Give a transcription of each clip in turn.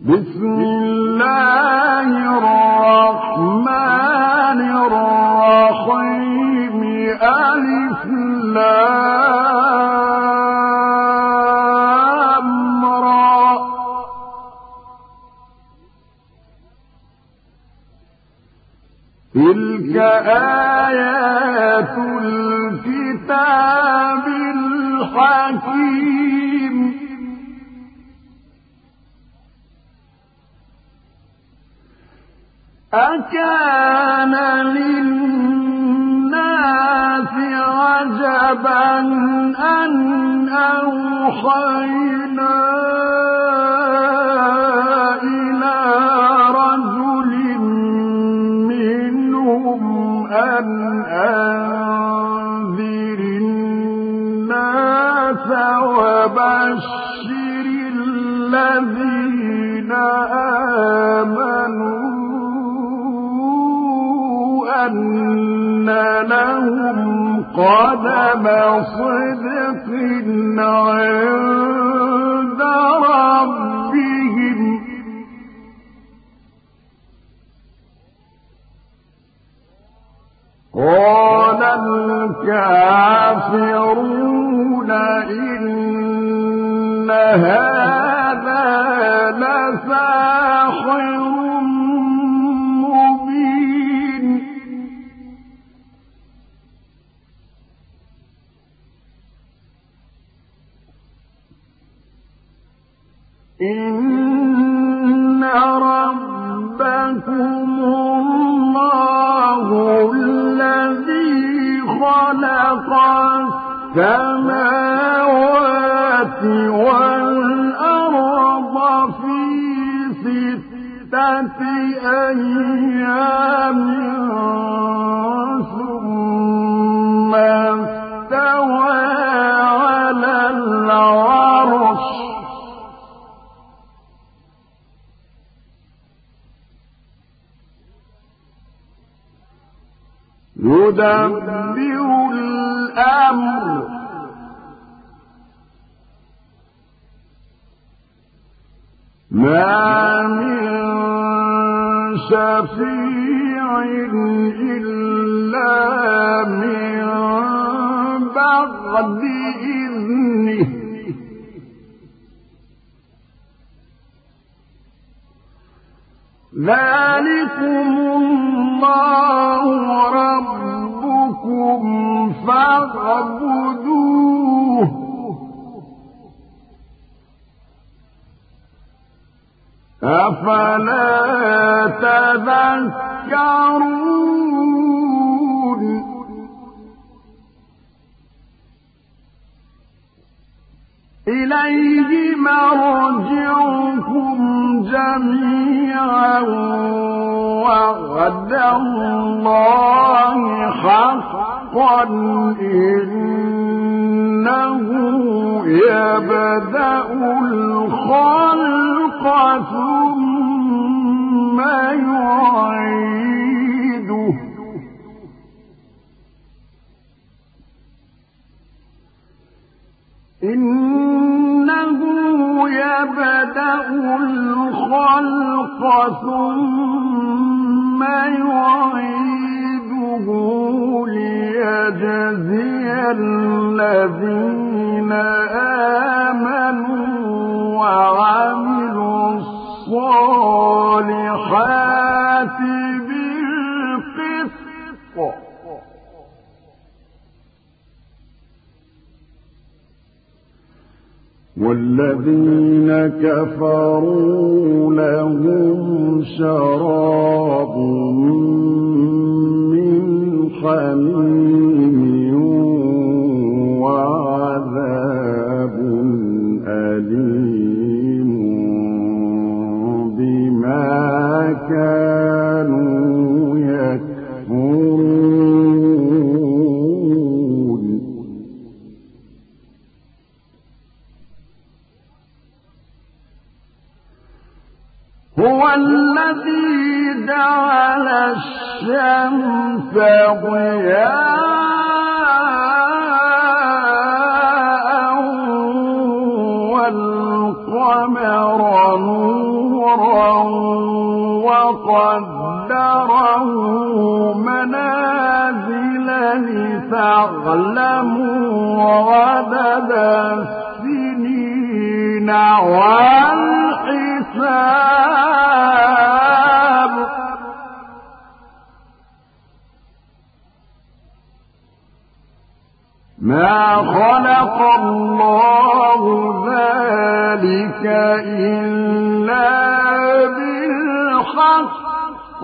بسم الله الرحمن الرحيم ألف لام را تلك آيات الكتاب الحكيم أكان للناس عجبا أن أوحينا إلى رجل منهم أن أنذر الناس وبشر الذين آمنوا أن لهم قدم صدق عند ربهم قال الكافرون إن هذا لساحر إن ربكم الله الذي خلق السماوات والأرض في 6 أيام ثم استوى على العرش يدبر الأمر ما من شفيع إلا من بعد إذنه ذلكم الله ربكم فاعبدوه أفلا تذكرون إليه مرجعكم جميعا وعد الله حقا إنه يبدأ الخلق ثم يعيده إنه يبدأ الخلق ثم يعيده ليجزي الذين آمنوا وعملوا الصالحات بالقسط والذين كفروا لهم شراب من حميم وعذاب أليم بما كانوا يكفرون هو الذي جعل الشمس ضياء والقمر القمر نورا وقدره منازل لتعلموا عدد السنين والحساب ما خلق الله ذلك إلا بالحق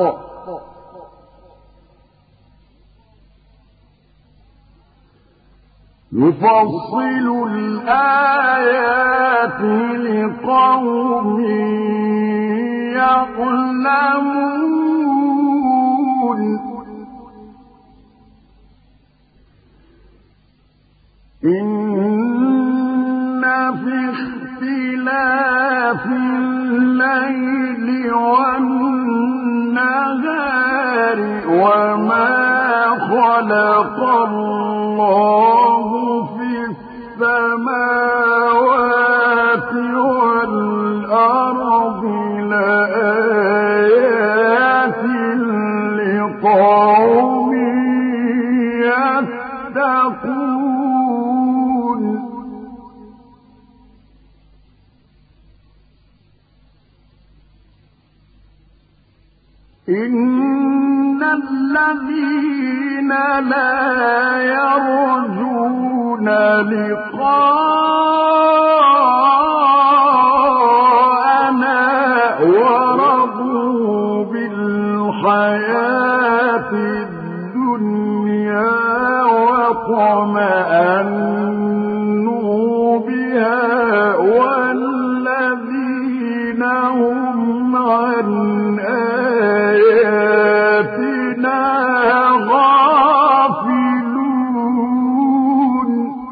يفصل الآيات لقوم يعلمون إن في اختلاف الليل والنهار وما خلق الله في السماوات والأرض لآيات لقوم يتقون إن الذين لا يرجون لقاءنا ورضوا بالحياة الدنيا واطمأنوا بها والذين هم عن آياتنا غافلون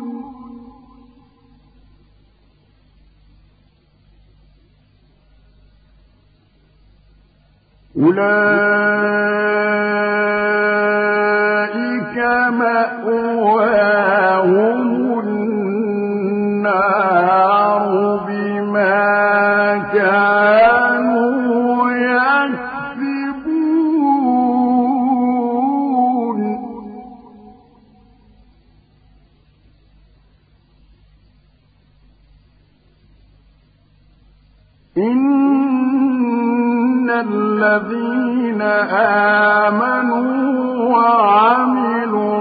أولئك مأواهم النار بما كانوا يكسبون إن الذين آمنوا وعملوا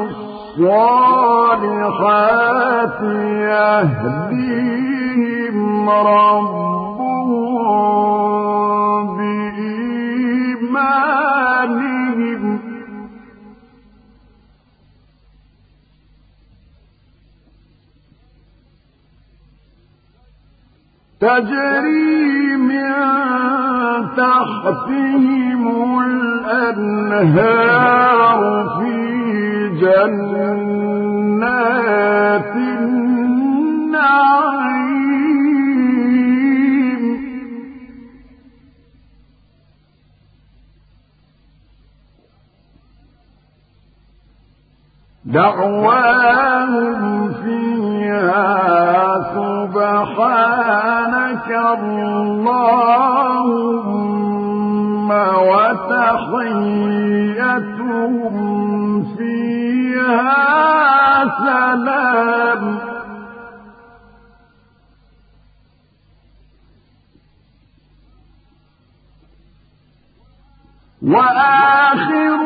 الصالحات يهديهم ربهم بإيمانهم تجري من تحتهم الأنهار في جنات النعيم دعواهم فيها سبحانك اللهم وتحيتهم فيها سلام وآخر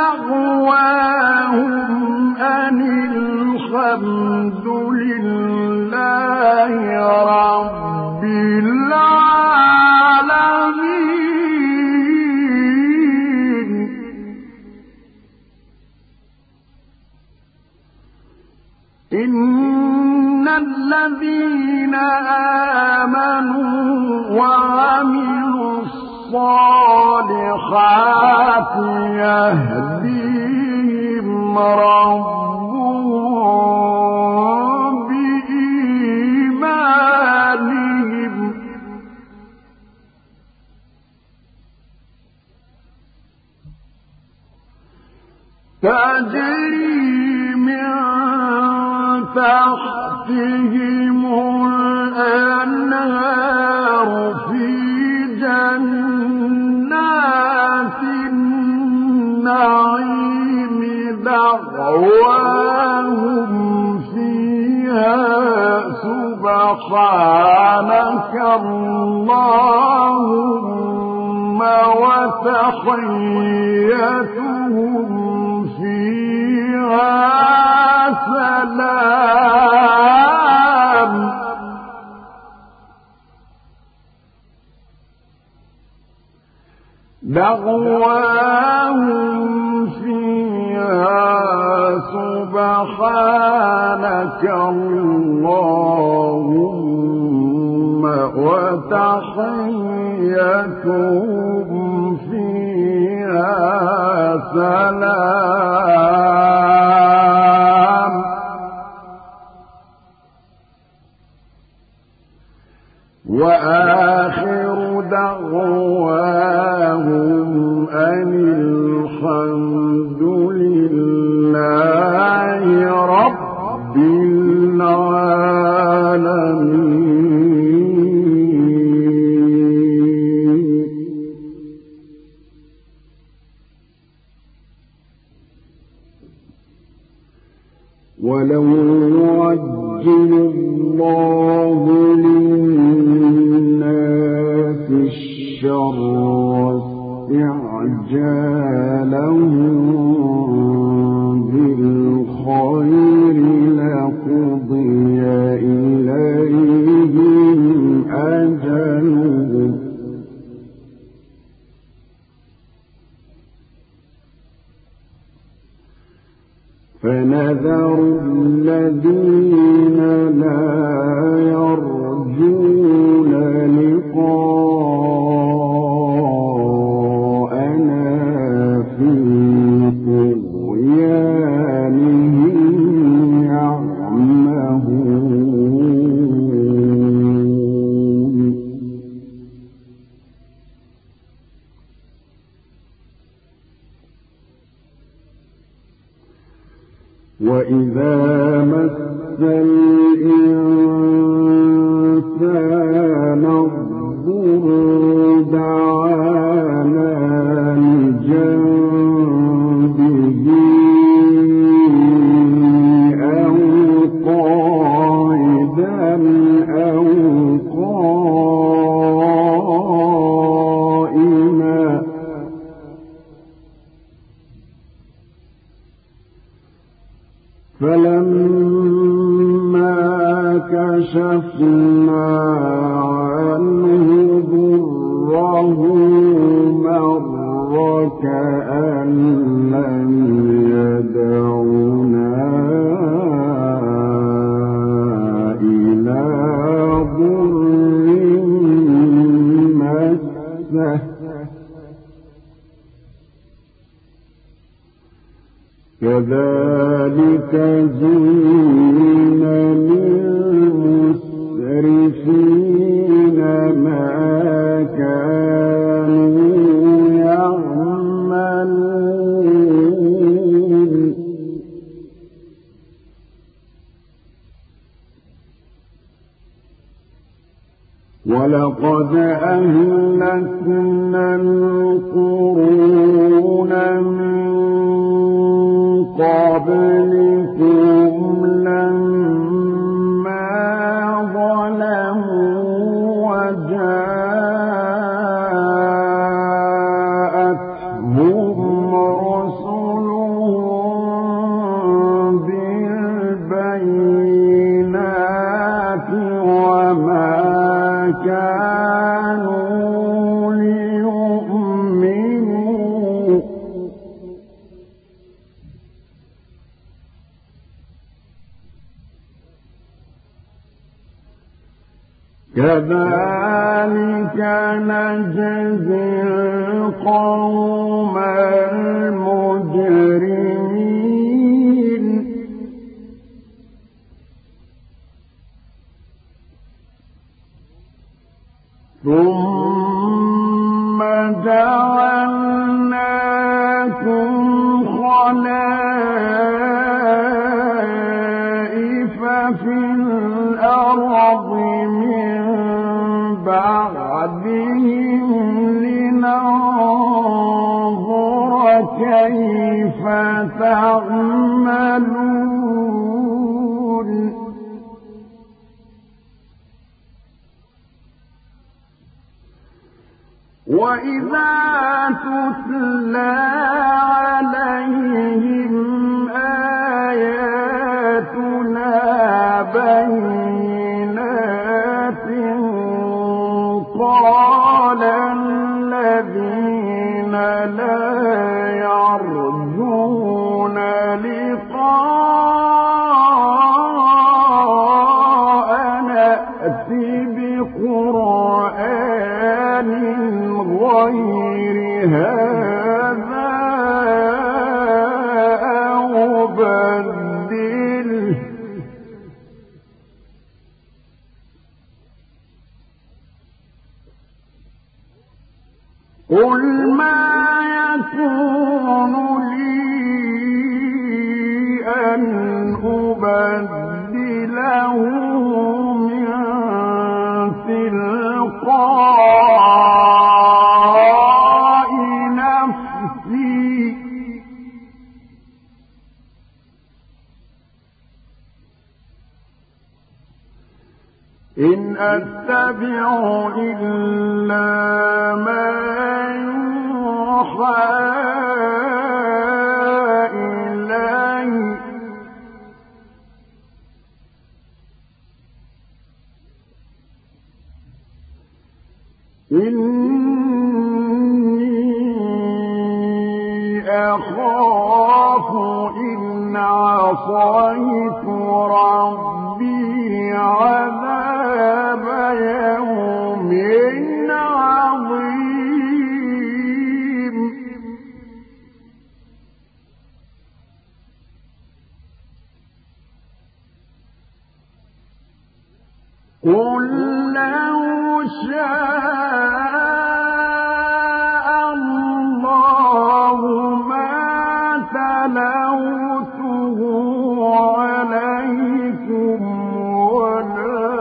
دعواهم أن الحمد لله رب العالمين إن الذين آمنوا وعملوا الصالحات يهديهم ربهم بإيمانهم تجري من تحتهم الأنهار اللهم وتحيتهم فيها سلام دعواهم فيها سبحانك اللهم وتحيتهم فيها سلام وآخر دعواهم أن الحمد لله رب العالمين. ولو يعجل الله للناس الشر استعجالهم بالخير لقضي إليهم أجلهم فنذر الذين لا يرجون لقاءنا في طغيانهم يعمهون. وإذا مس الإنسان الضر دعانا لجنبه أو قاعدا أو قائما فلما كشفنا عنه ضره مر كأن لم يدعنا إلى ضر مسه كذلك زين للمسرفين ما كانوا يعملون. ولقد أهلكنا القرون من قبلكم لما ظلموا وجاءتهم رسلهم بالبينات وما كانوا ليؤمنوا كذلك نجزي القوم المجرمين. ثم جعلناكم خلائف في الأرض من بعدهم لننظر كيف تعملون. وإذا تتلى عليهم آياتنا بينات قال الذين لا يرجون لقاءنا ائت بقرآن غير هذا أو بدله قل ما يكون لي أن أبدله من تلقاء نفسي إن أتبع إلا ما يوحى إلي إني أخاف إن عصيت ربي عذاب يوم عظيم قل لو شاء الله ما تلوته عليكم ولا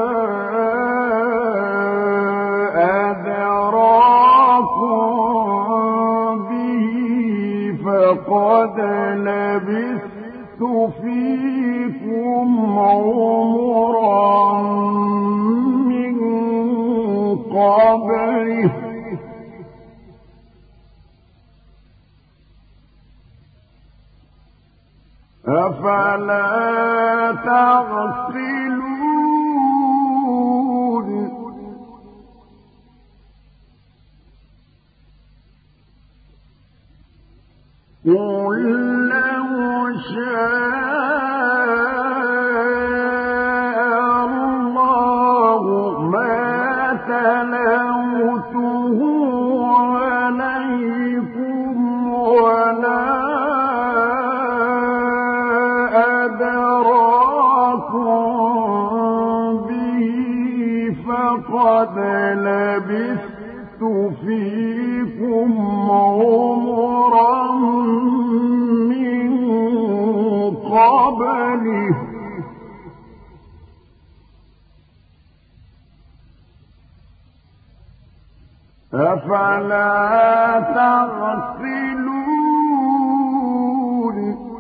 أدراكم به فقد لبثت فيكم عمرا من قبله أفلا تعقلون قل لو شاء الله ما تلوته عليكم ولا أدراكم به فقد لبثت فيكم عمرا من قبله أفلا تعقلون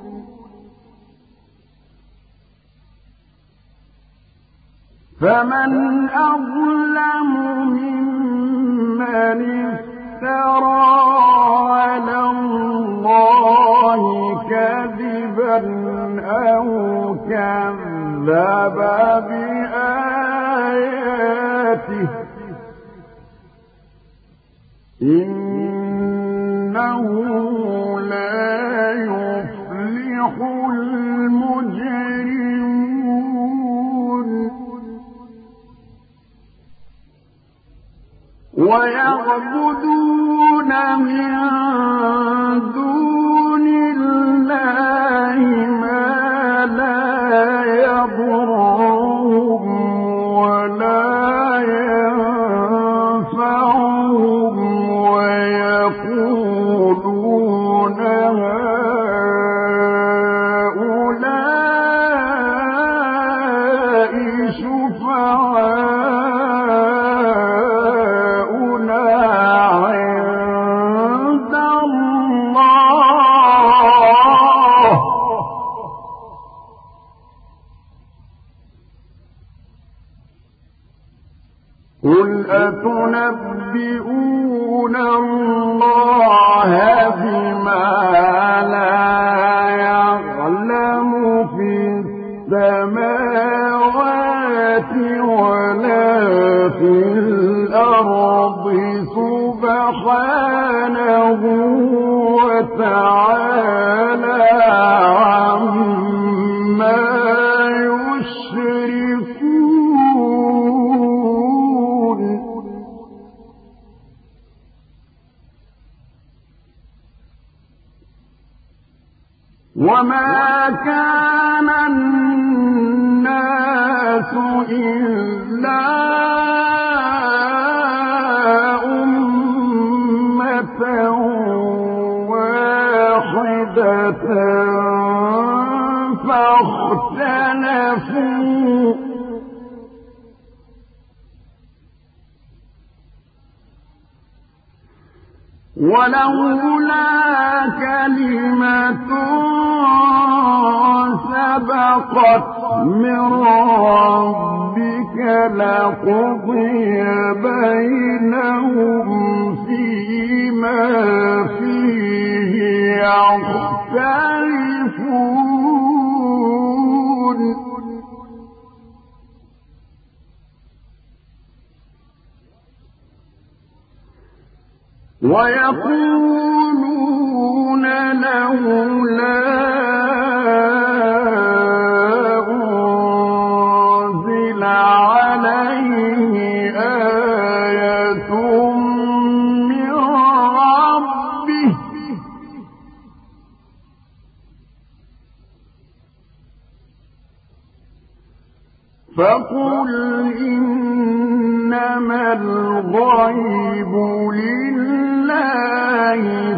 فمن أظلم ممن افترى على الله كذبا أو كذب بآياته إنه لا يفلح المجرمون ويعبدون من دون الله ما لا يضرهم ولا ينفعهم ويقولون هؤلاء شفعاؤنا عند الله قل أتنبئون الله بما لا يعلم في السماوات ولا في الأرض سبحانه وتعالى عما يشركون. وما كان الناس إلا أمة واحدة فاختلفوا ولولا كلمة سبقت من ربك لقضي بينهم فيما فيه يختلفون. ويقولون لولا أنزل عليه آية من ربه فقل إنما الغيب لله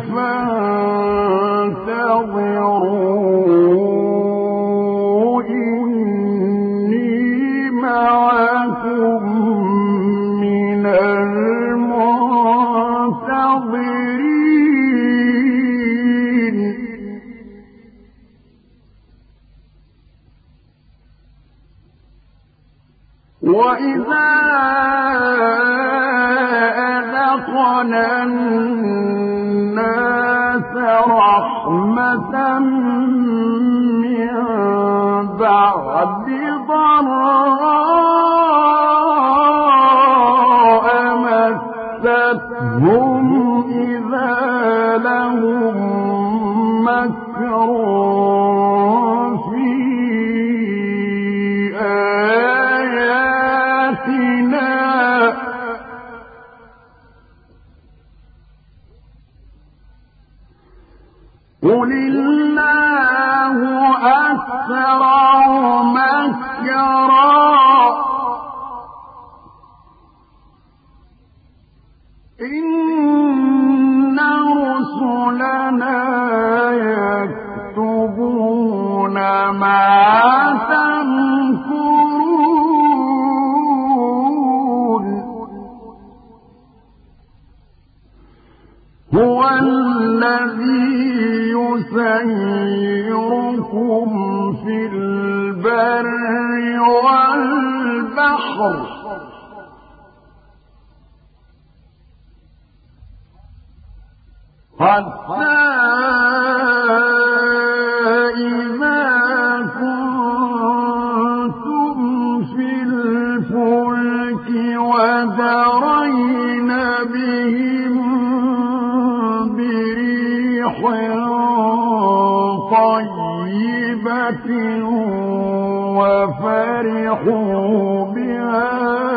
فانتظروا إني معكم من المنتظرين. وإذا أذقنا الناس رحمة من بعد ضراء مستهم إذا لهم مكر قل الله أسرع مكرا إن رسلنا يكتبون ما تمكرون. هو الذي يسيركم في البر والبحر حتى إذا كنتم في الفلك وجرين بهم بريح طيبة وفرحوا بها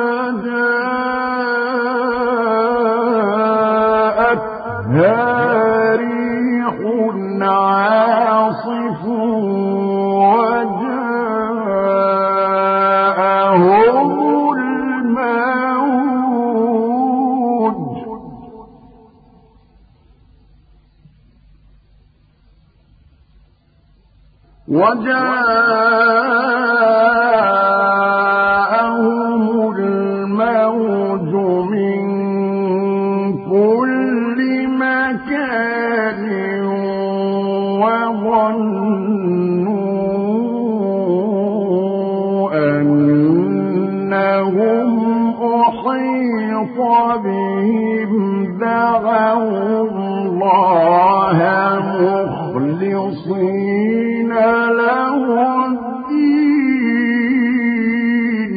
جاءتها ريح عاصف وجاءهم الموج من كل مكان وظنوا أنهم أحيط بغيظهم دعوا الله مخلصين له الدين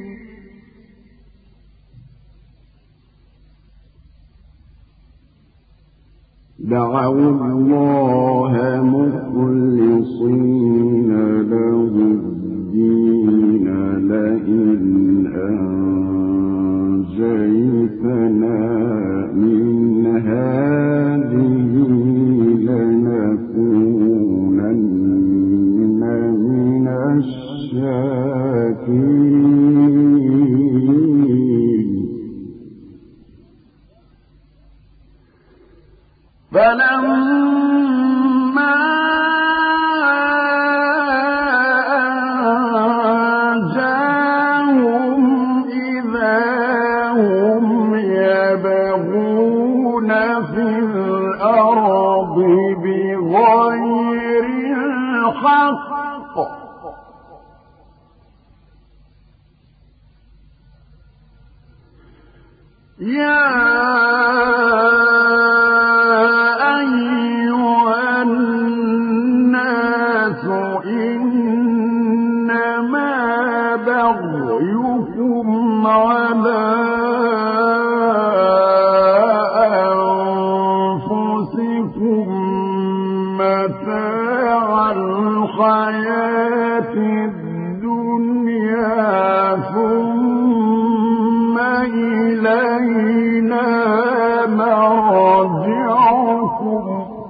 لئن أنجيتنا من هذه لنكونن من الشاكرين فلما أنجاهم إذا هم يبغون في الأرض بغير الحق يا بغيكم على أنفسكم متاع الحياة الدنيا ثم إلينا مرجعكم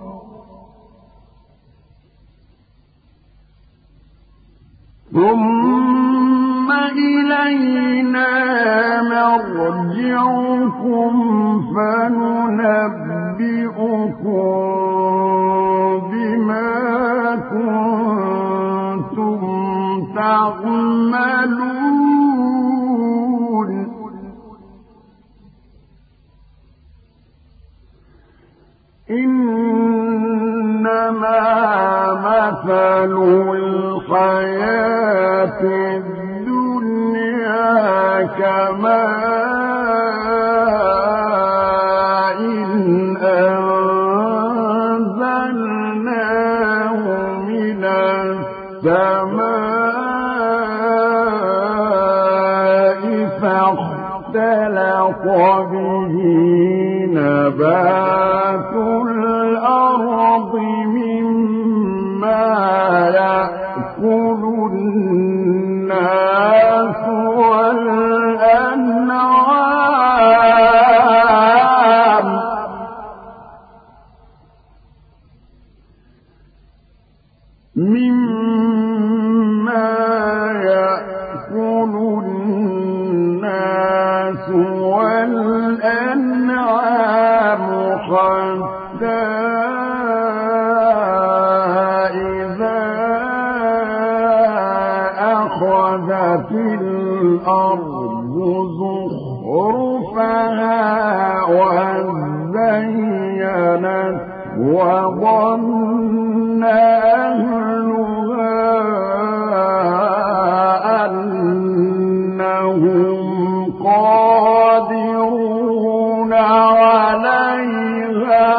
فننبئكم بما كنتم تعملون إنما مثل الحياة الدنيا كماء أنزلناه من السماء فاختلط به نبات الأرض مما يأكل الناس والأنعام حتى إذا أخذت الأرض زخرفها وزينت وظن أهلها أنهم قادرون عليها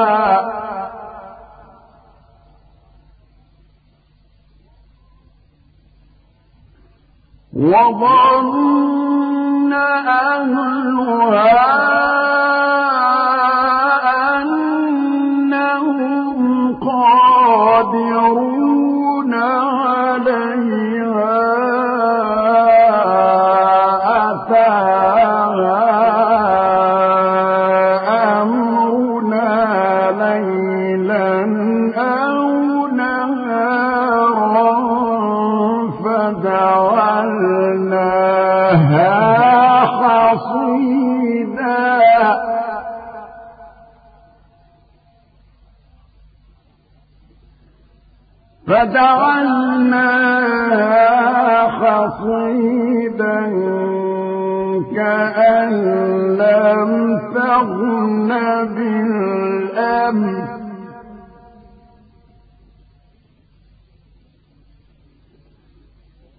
وظن أهلها أنهم قادرون عليها أتاها أمرنا ليلا أو نهارا فجعلناها حصيدا كأن لم تغن بالأمس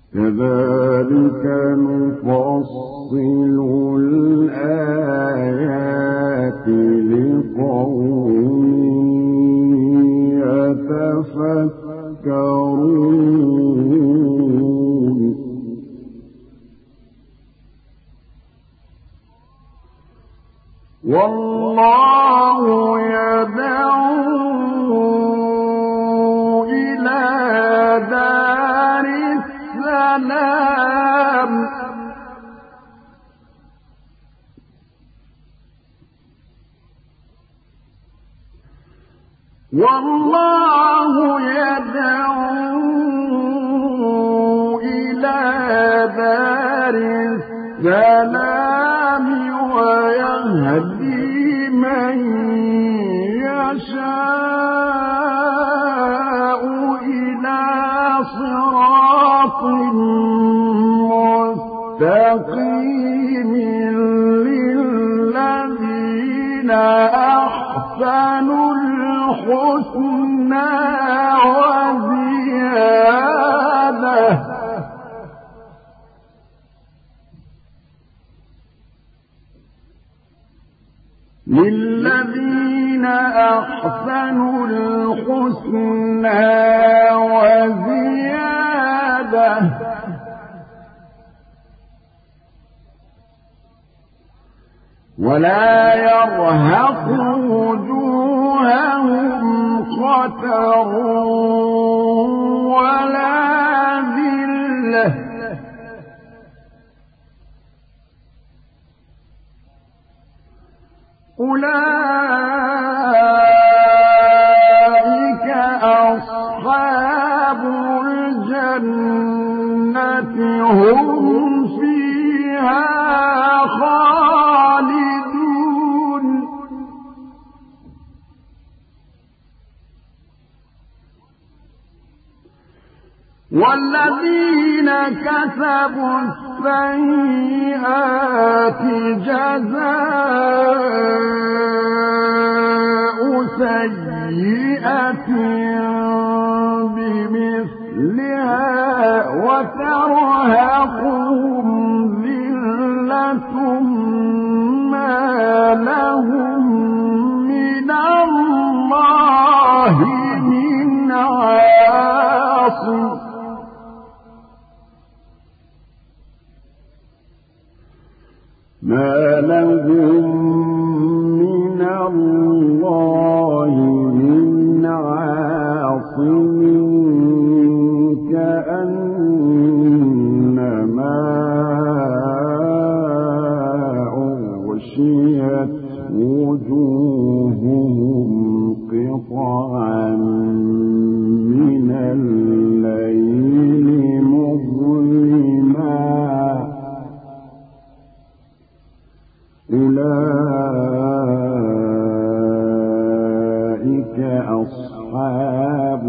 كذلك نفصل الآيات لقوم يتفكرون والله يدعو إلى دار السلام والله يدعو إلى دار السلام ويهدي من يشاء إلى صراط مستقيم للذين أحسنوا الحسنى وزيادة للذين أحسنوا الحسنى وزيادة ولا يرهق وجوههم قتر ولا ذلة أولئك أصحاب الجنة هم فيها خالدون والذين كسبوا السيئات جزاء سيئة بمثلها وترهقهم ذلة ما لهم من الله من عاصم ما لهم من الله من عاصم كأنما أغشيت وجوههم قطعا من الليل مظلما أولئك أصحاب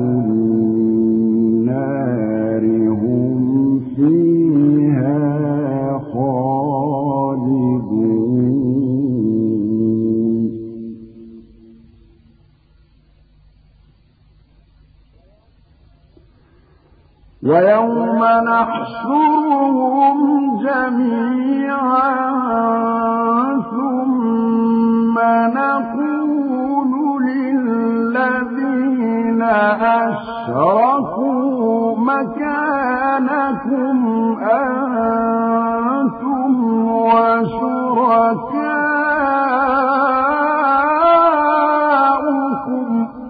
النار هم فيها خالدون ويوم نحشرهم جميعا ثم نقول للذين أشركوا مكانكم أنتم وشركاؤكم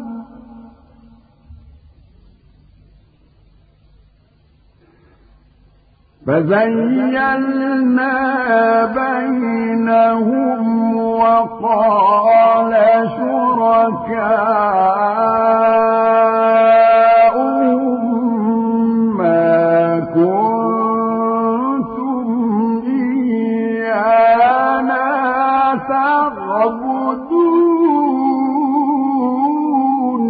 فزيّلنا بينهم وقال شركاؤهم ما كنتم إيانا تعبدون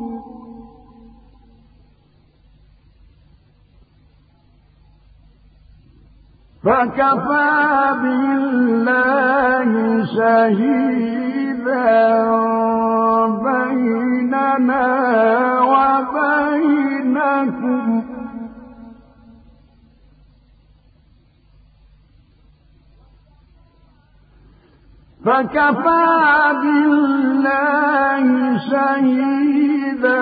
فكفى بالله شهيدا بيننا وبينكم فكفى بالله شهيدا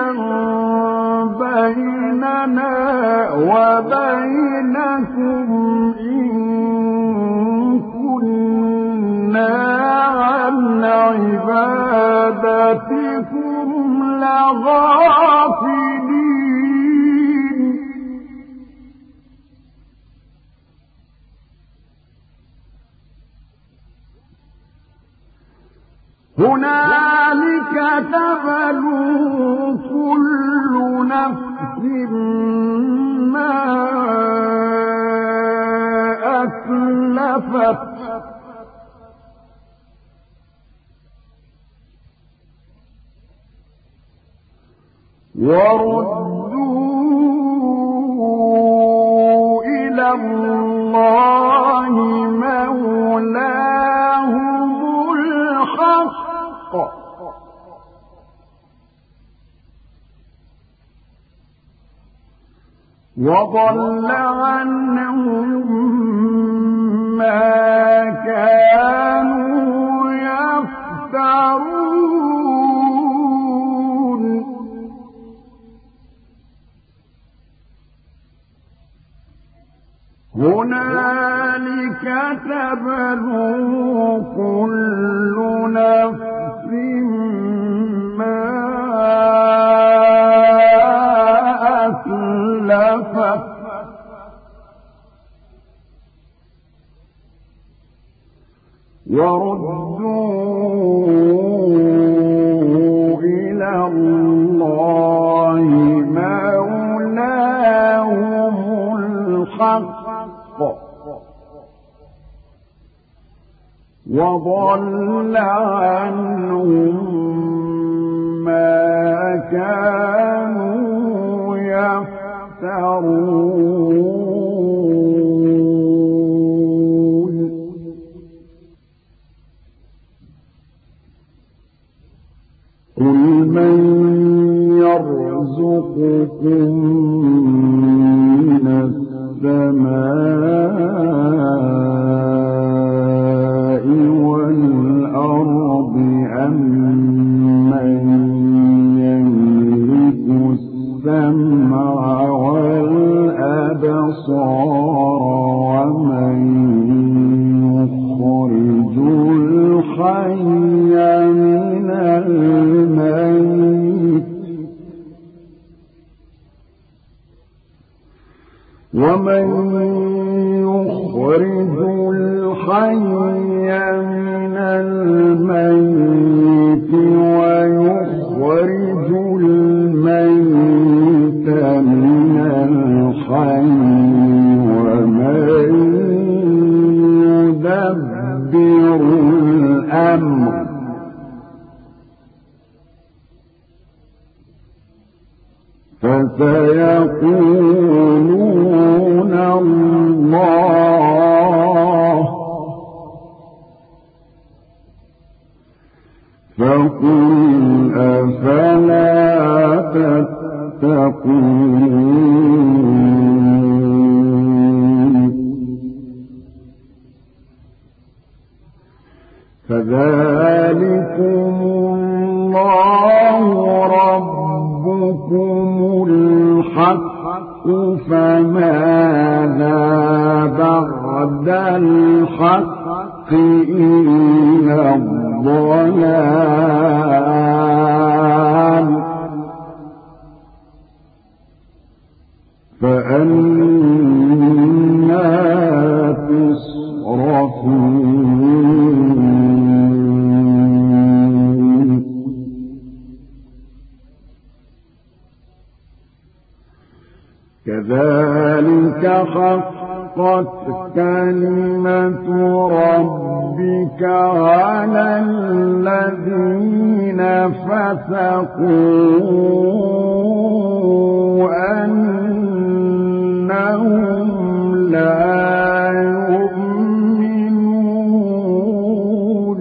بيننا وبينكم إن كنا عن عبادتكم لغافلين هنالك تبلو كل نفس ما أسلفت وردوا إلى الله مولاهم الحق وضل عنهم ما كانوا يفترون هنالك تبلو كل نفس ما أسلفت وردوا إلى الله مولاهم الحق وضل عنهم ما كانوا يفترون قل من يرزقكم من السماء والأرض أم من يملك السمع والأبصار ومن يخرج الحي من الميت ومن يخرج الحي من الميت ويخرج الميت من الحي ومن يدبر الأمر فسيقولون الله فقل أفلا تتقون فذلكم الله ربكم الحق فماذا بعد الحق إلا الضلال فأنى تصرفون كذلك حقت كلمة ربك على الذين فسقوا أنهم لا يؤمنون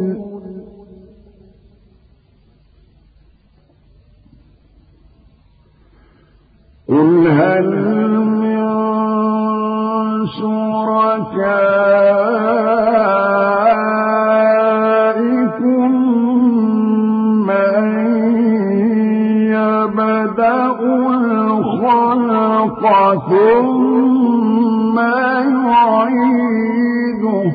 قل هل من شركائكم ثم يعيده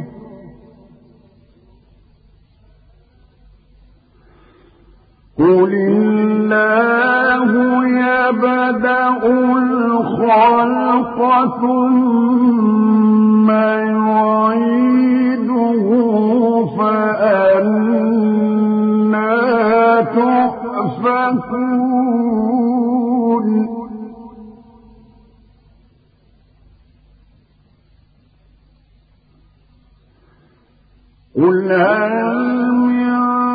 قل الله يبدأ الخلق ثم يعيده فأنى تؤفكون قل هل من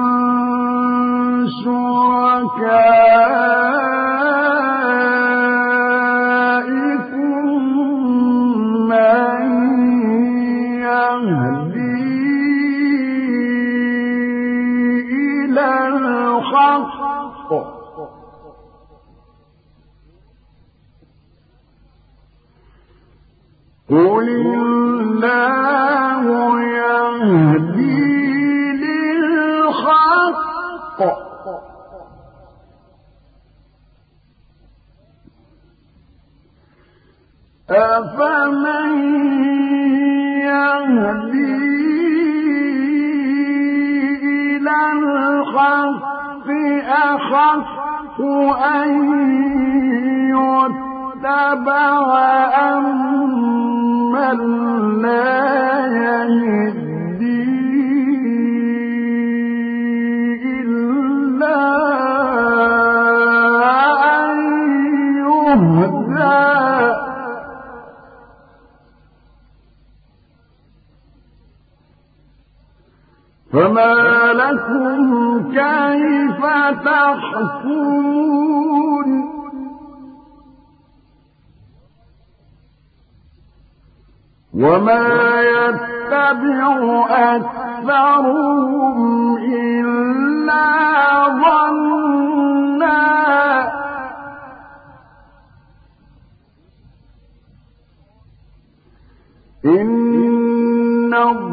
شركائكم من يهدي إلى الحق قل الله يهدي للحق أفمن يهدي إلى الحق أحق أن يتبع أمن لا يهدي إلا أن يهدى فما لكم كيف تحكمون وما يتبع أكثرهم إلا ظنا إن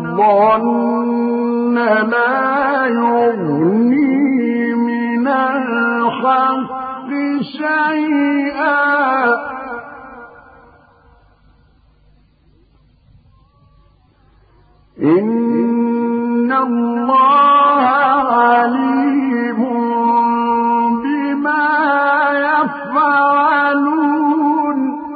الظن لا يغني من الحق شيئا إن الله عليم بما يفعلون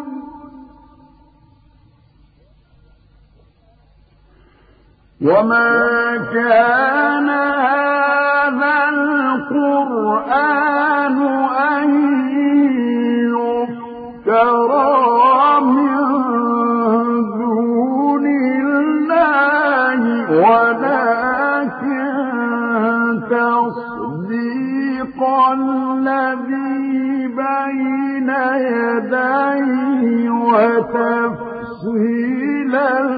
وما كان هذا القرآن أن يفترى من دون الله ولكن تصديق الذي بين يديه وتفصيل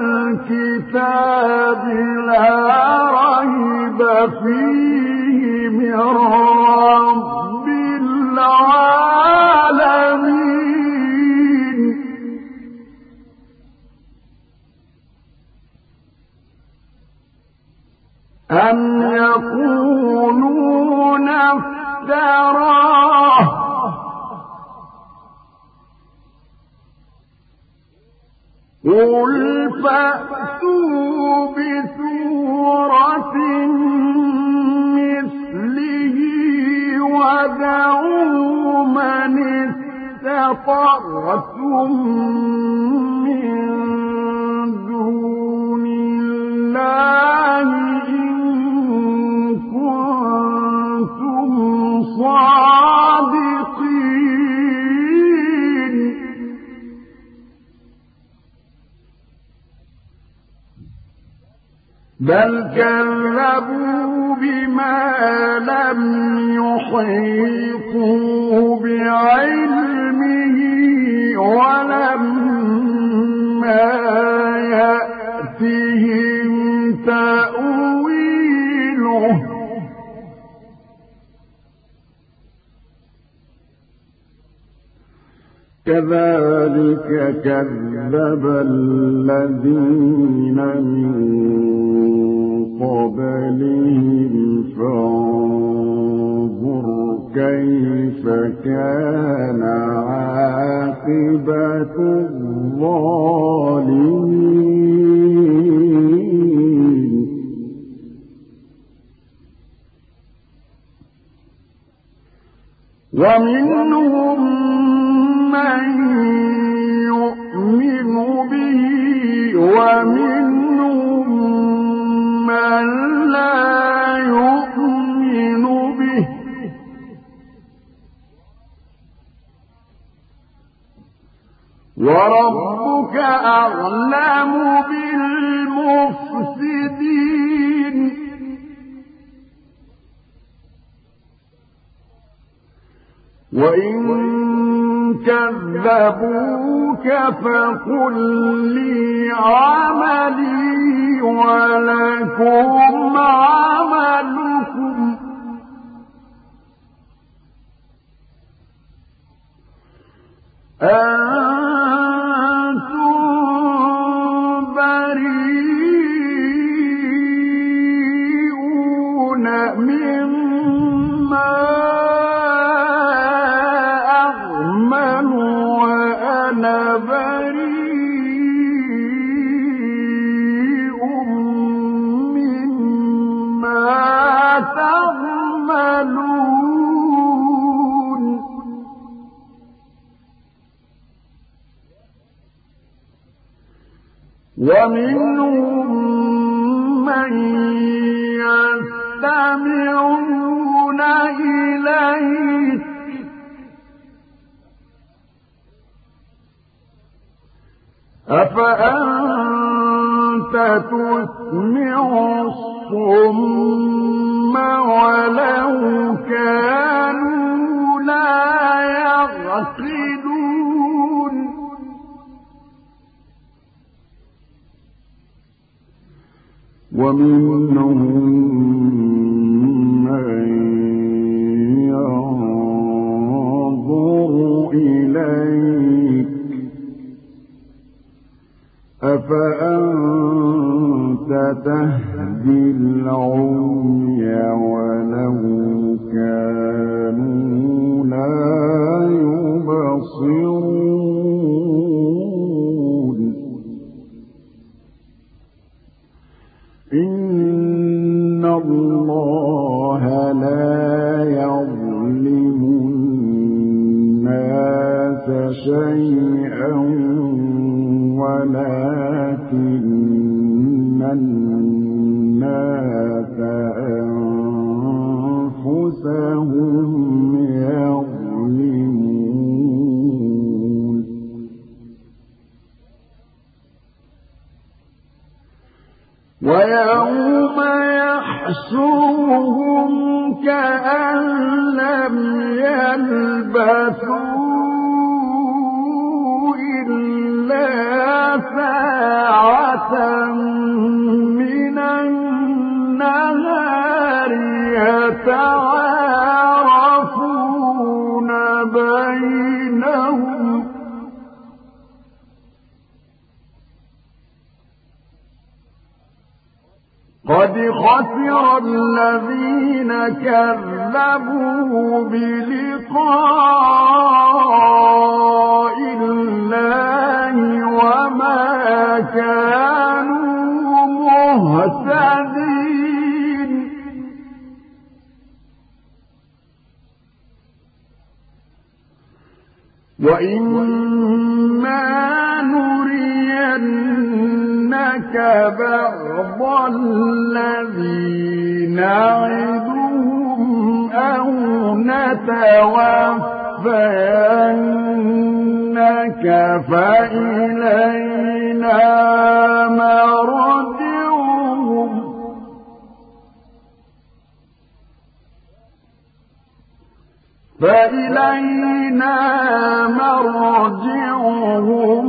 الكتاب لا ريب فيه من رب العالمين أم يقولون افتراه قل فأتوا بسورة مثله ودعوا من استطعتم من دون الله إن كنتم صادقين بل كذبوا بما لم يحيطوا بعلمه ولما يأتهم تأويله كذلك كذب الذين من قبلهم فانظر كيف كان عاقبة الظالمين ومنهم من يؤمن به ومنهم من لا يؤمن به وربك أعلم بالمفسدين وإن كذبوك فقل لي عملي ولكم عملكم أنتم بريئون مما أعمل وأنا بريء مما تعملون ومنهم من يستمعون إليك أفأنت تسمع الصم ولو كانوا لا يعقلون ومنهم من ينظر إليك أفأنت تهدي العمي ولو كانوا لا يبصرون إن الله لا يظلم الناس شيئا ولكن الناس أنفسهم يظلمون ويوم يحشرهم كأن لم يلبثوا إلا ساعة من النهار يتعارفون بينهم قد خسر الذين كذبوا بلقاء الله وما كانوا مهتدين وإما نرينك بعض الذي نعدهم أو نتوفينك فإلينا مرجعهم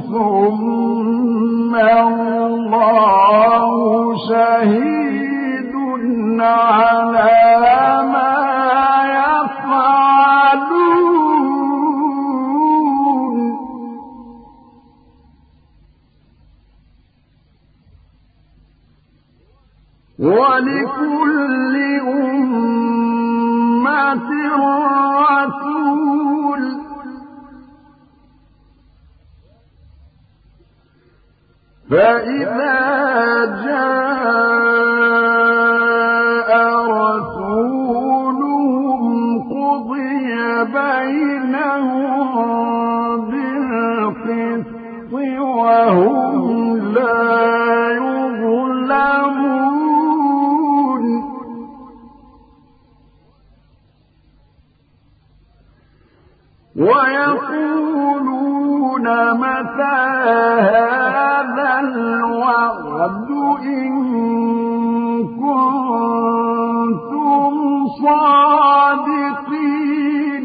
ثم الله شهيد على ما يفعلون ولكل أمة فإذا جاء رسولهم قضي بينهم بالقسط وهم لا يظلمون ويقولون متى هذا الوعد إن كنتم صادقين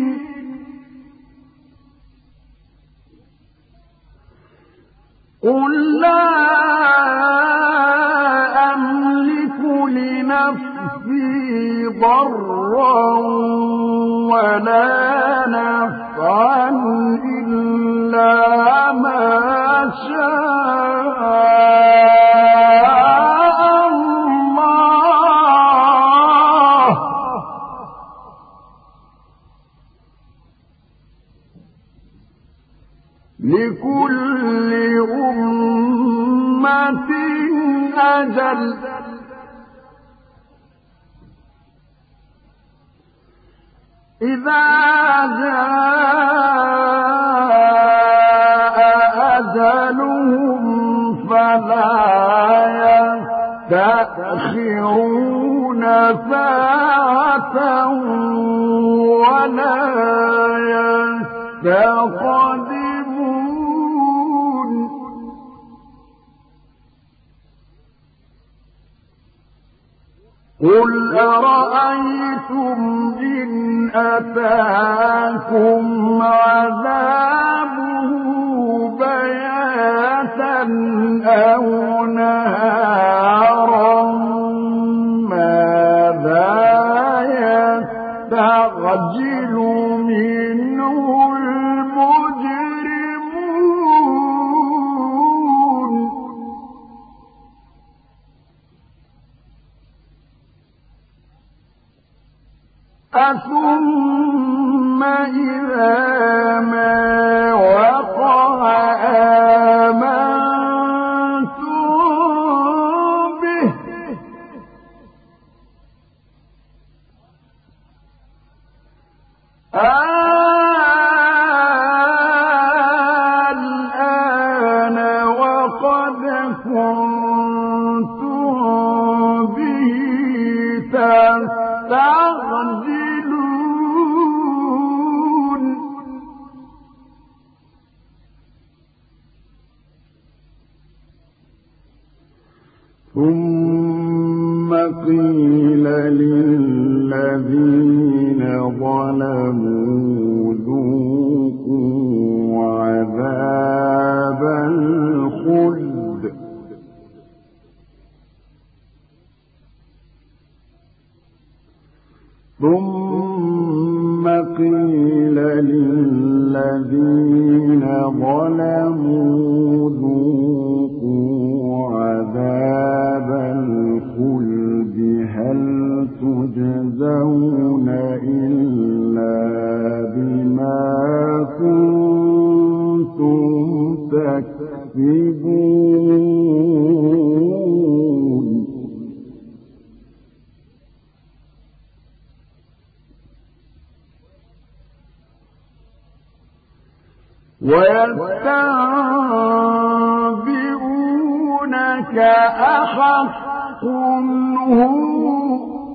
قل لا أملك لنفسي ضرا ولا نفعا إلا ما شاء الله لكل أمة أجل إذا جاء أجلهم فلا يستأخرون ساعة ولا يستقدمون قل أرأيتم إن أتاكم عذابه بياتا أو نهارا ماذا يستعجل منه المجرمون أثم إذا ما وقع آمنتم به الآن وقد كنتم به تستعجلون ثم قيل للذين ظلموا ذوقوا عذاب الخلد ثم قيل للذين ظلموا ذوقوا عذاب الخلد هل تجزون إلا بما كنتم تكسبون ويستنبئونك أحق هو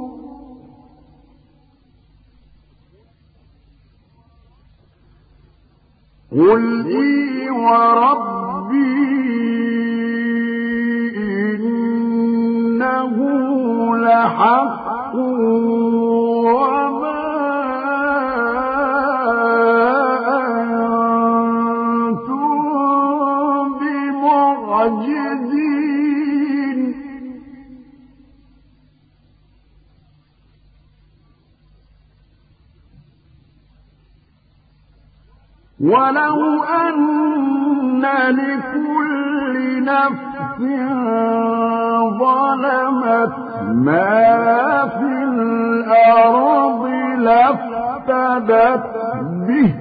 قل إي وربي إنه لحق وما أنتم بمعجزين ولو أن لكل نفس ظلمت ما في الأرض لافتدت به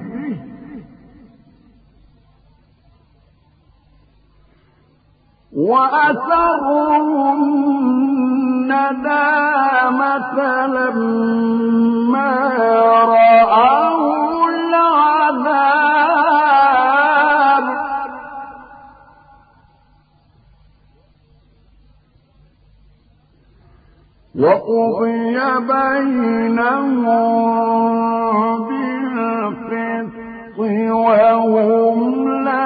وأسروا الندامة لما رأوا العذاب وقضي بينهم بالقسط وهم لا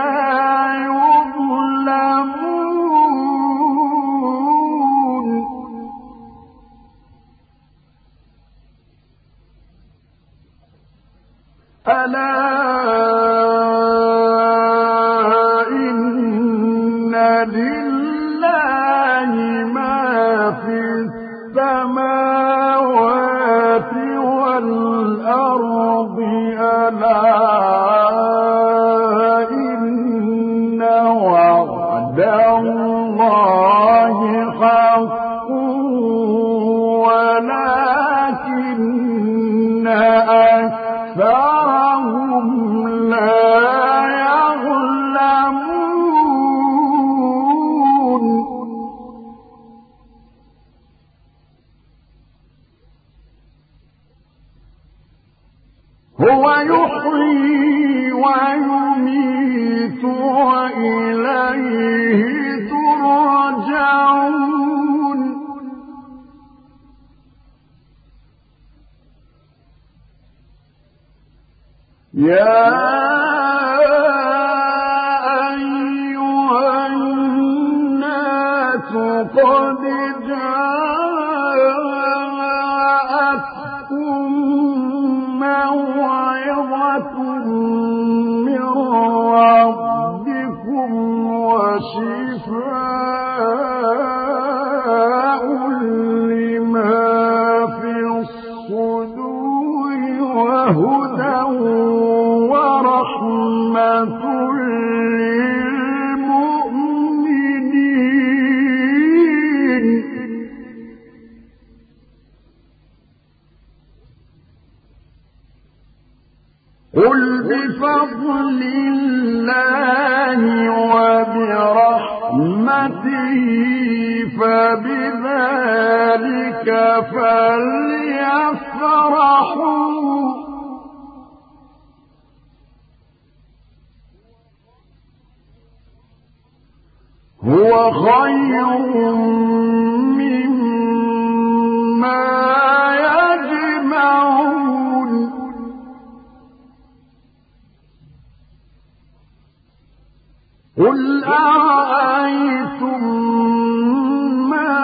يظلمون ألا إن لله ما في السماوات والأرض ألا إن وعد الله حق ولكن أكثرهم لا يعلمون هو يحيي ويميت وإليه ترجعون يا أيها الناس قد جاءتكم موعظة من ربكم وشفاء لما في الصدور وهدى ورحمة للمؤمنين قل بفضل الله وبرحمته فبذلك فليفرحوا هو خير مما يجمعون قل أرأيتم ما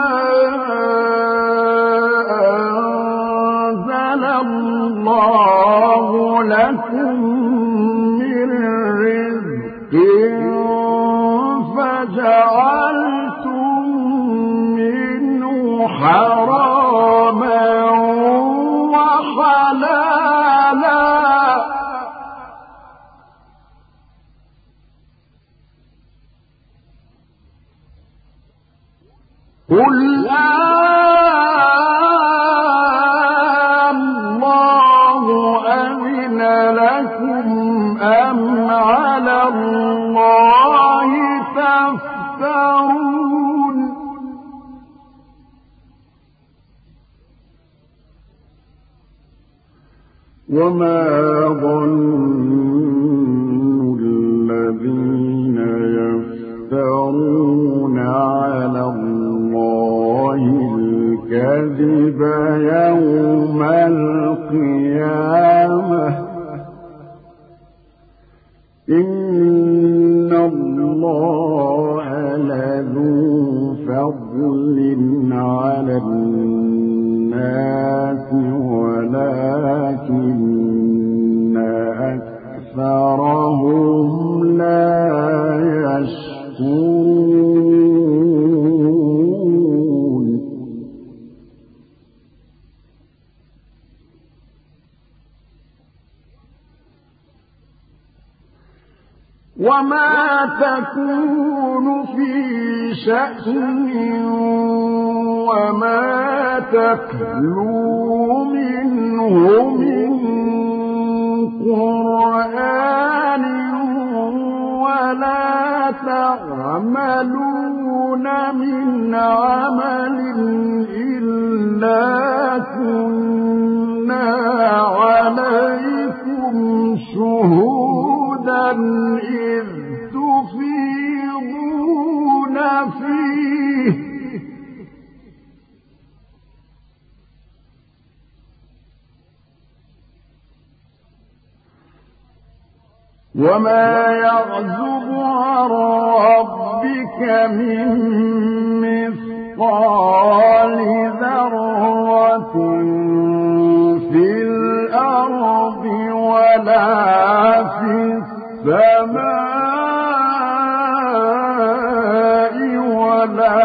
أنزل الله لكم من رزق فجعلتم منه حراما وحلالا قل الله أذن لكم أم على الله تفترون وما ظن الذين يفترون على الله الكذب يوم القيامة إن الله لذو فضل على الناس ولكن أكثرهم لا يشكرون وما تكون في شأن وما تتلو منه من قرآن ولا تعملون وما يعزب عن ربك من مثقال ذرة في الأرض ولا في السماء ولا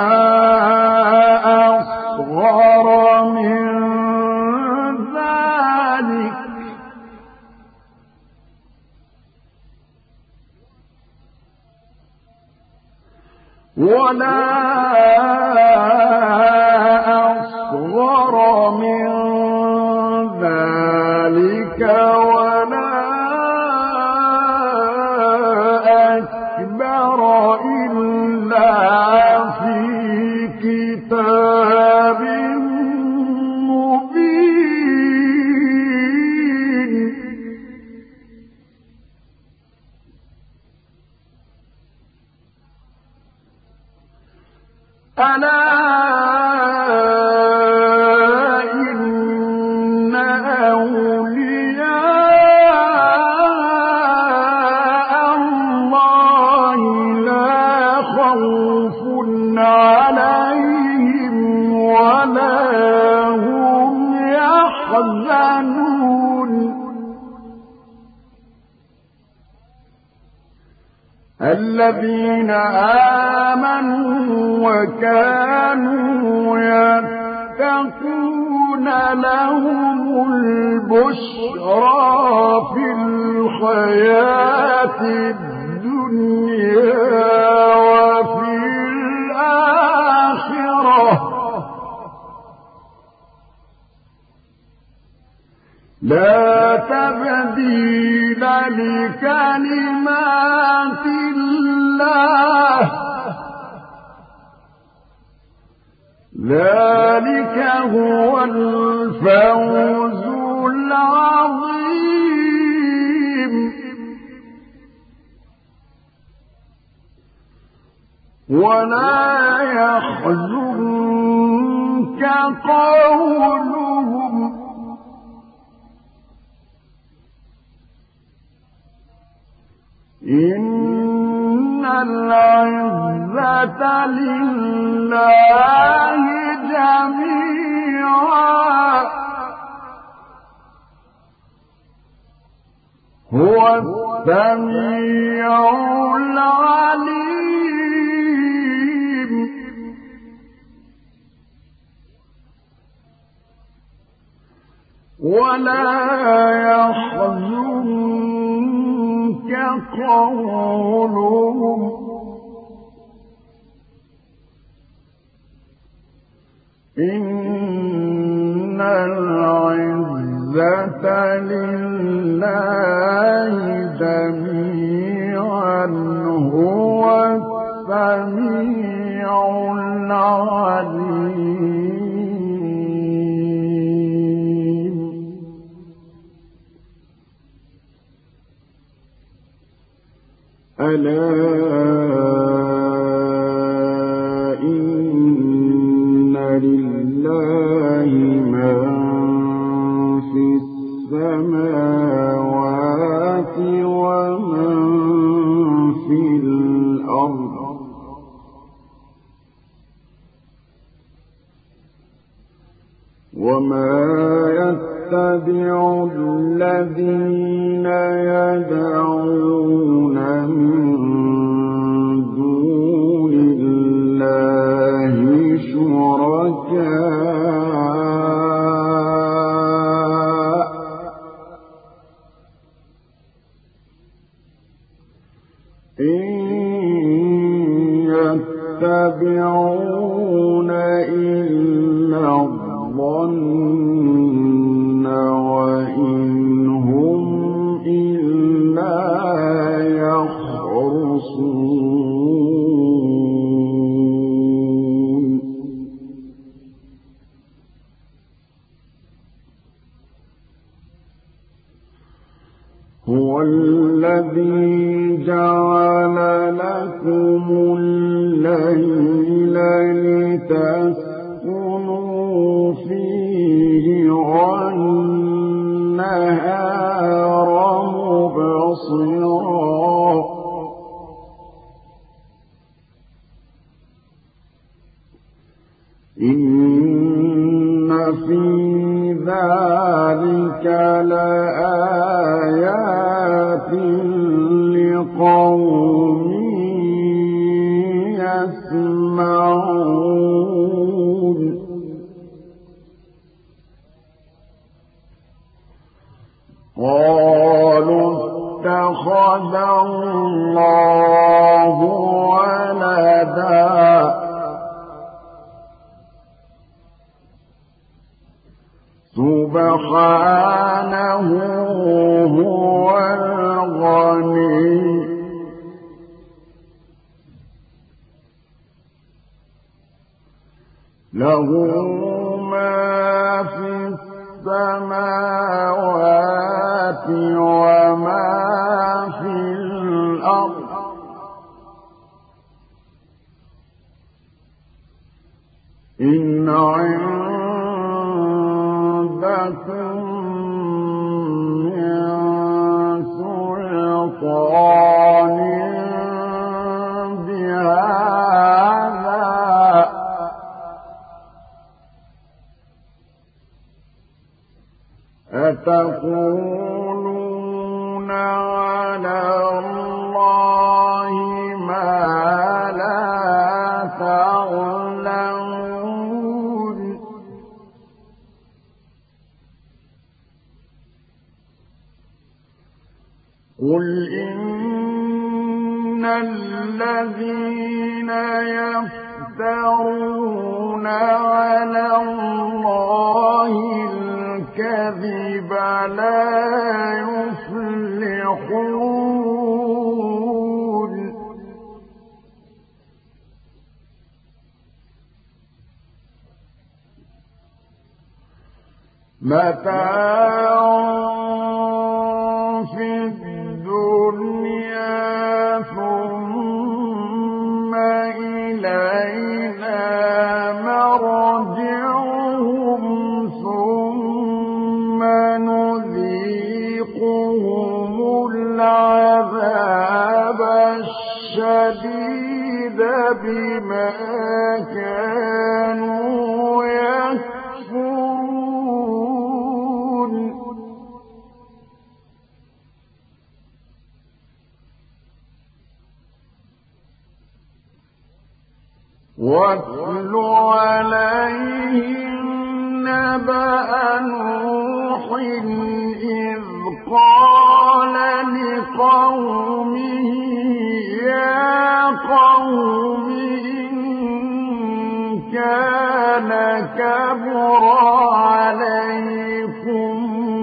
أصغر من ذلك ولا أصغر من ذلك ولا أكبر إلا في كتاب مبين ألا إن أولياء الله لا خوف عليهم ولا هم يحزنون الذين آمنوا وكانوا يتقون لهم البشرى في الحياة الدنيا وفي الآخرة لا تبديل لكلمات الله ذلك هو الفوز العظيم ولا يحزنك قولهم إن العزة لله جميعا هو السميع العليم ولا يحزنك قولهم إن العزة لله جميعا هو السميع العليم ألا إن لله من في السماوات ومن في الأرض وما يتبع الذين يدعون من دون الله شركاء إن يتبعون إلا الظن وإن هم إلا يخرصون هو الذي جعل لكم الليل لتسكنوا فيه والنهار مبصرا لآيات لقوم يسمعون قالوا اتخذ الله ولدا سبحانه هو الغني له ما في السماوات وما في الأرض إن عندكم من سلطان بهذا أتقولون على الله ما لا تعلمون قل إن الذين يفترون على الله الكذب لا يفلحون متاع في الدنيا ثم إلينا مرجعهم ثم نذيقهم العذاب الشديد بما كانوا يكفرون واتل عليهم نبأ نوح إذ قال لقومه يا قوم إن كان كبر عليكم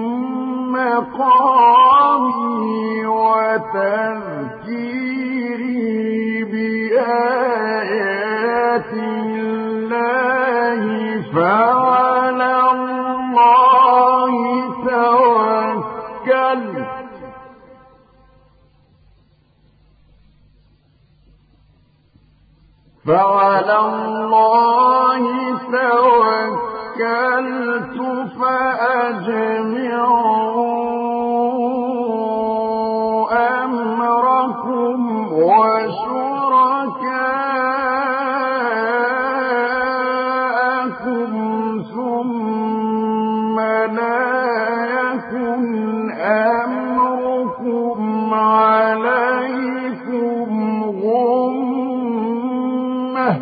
مقامي وتذكيري بآيات الله فعلى الله توكلت فأجمعوا أمركم وشركاءكم ثم لا يكن أمركم عليكم غمة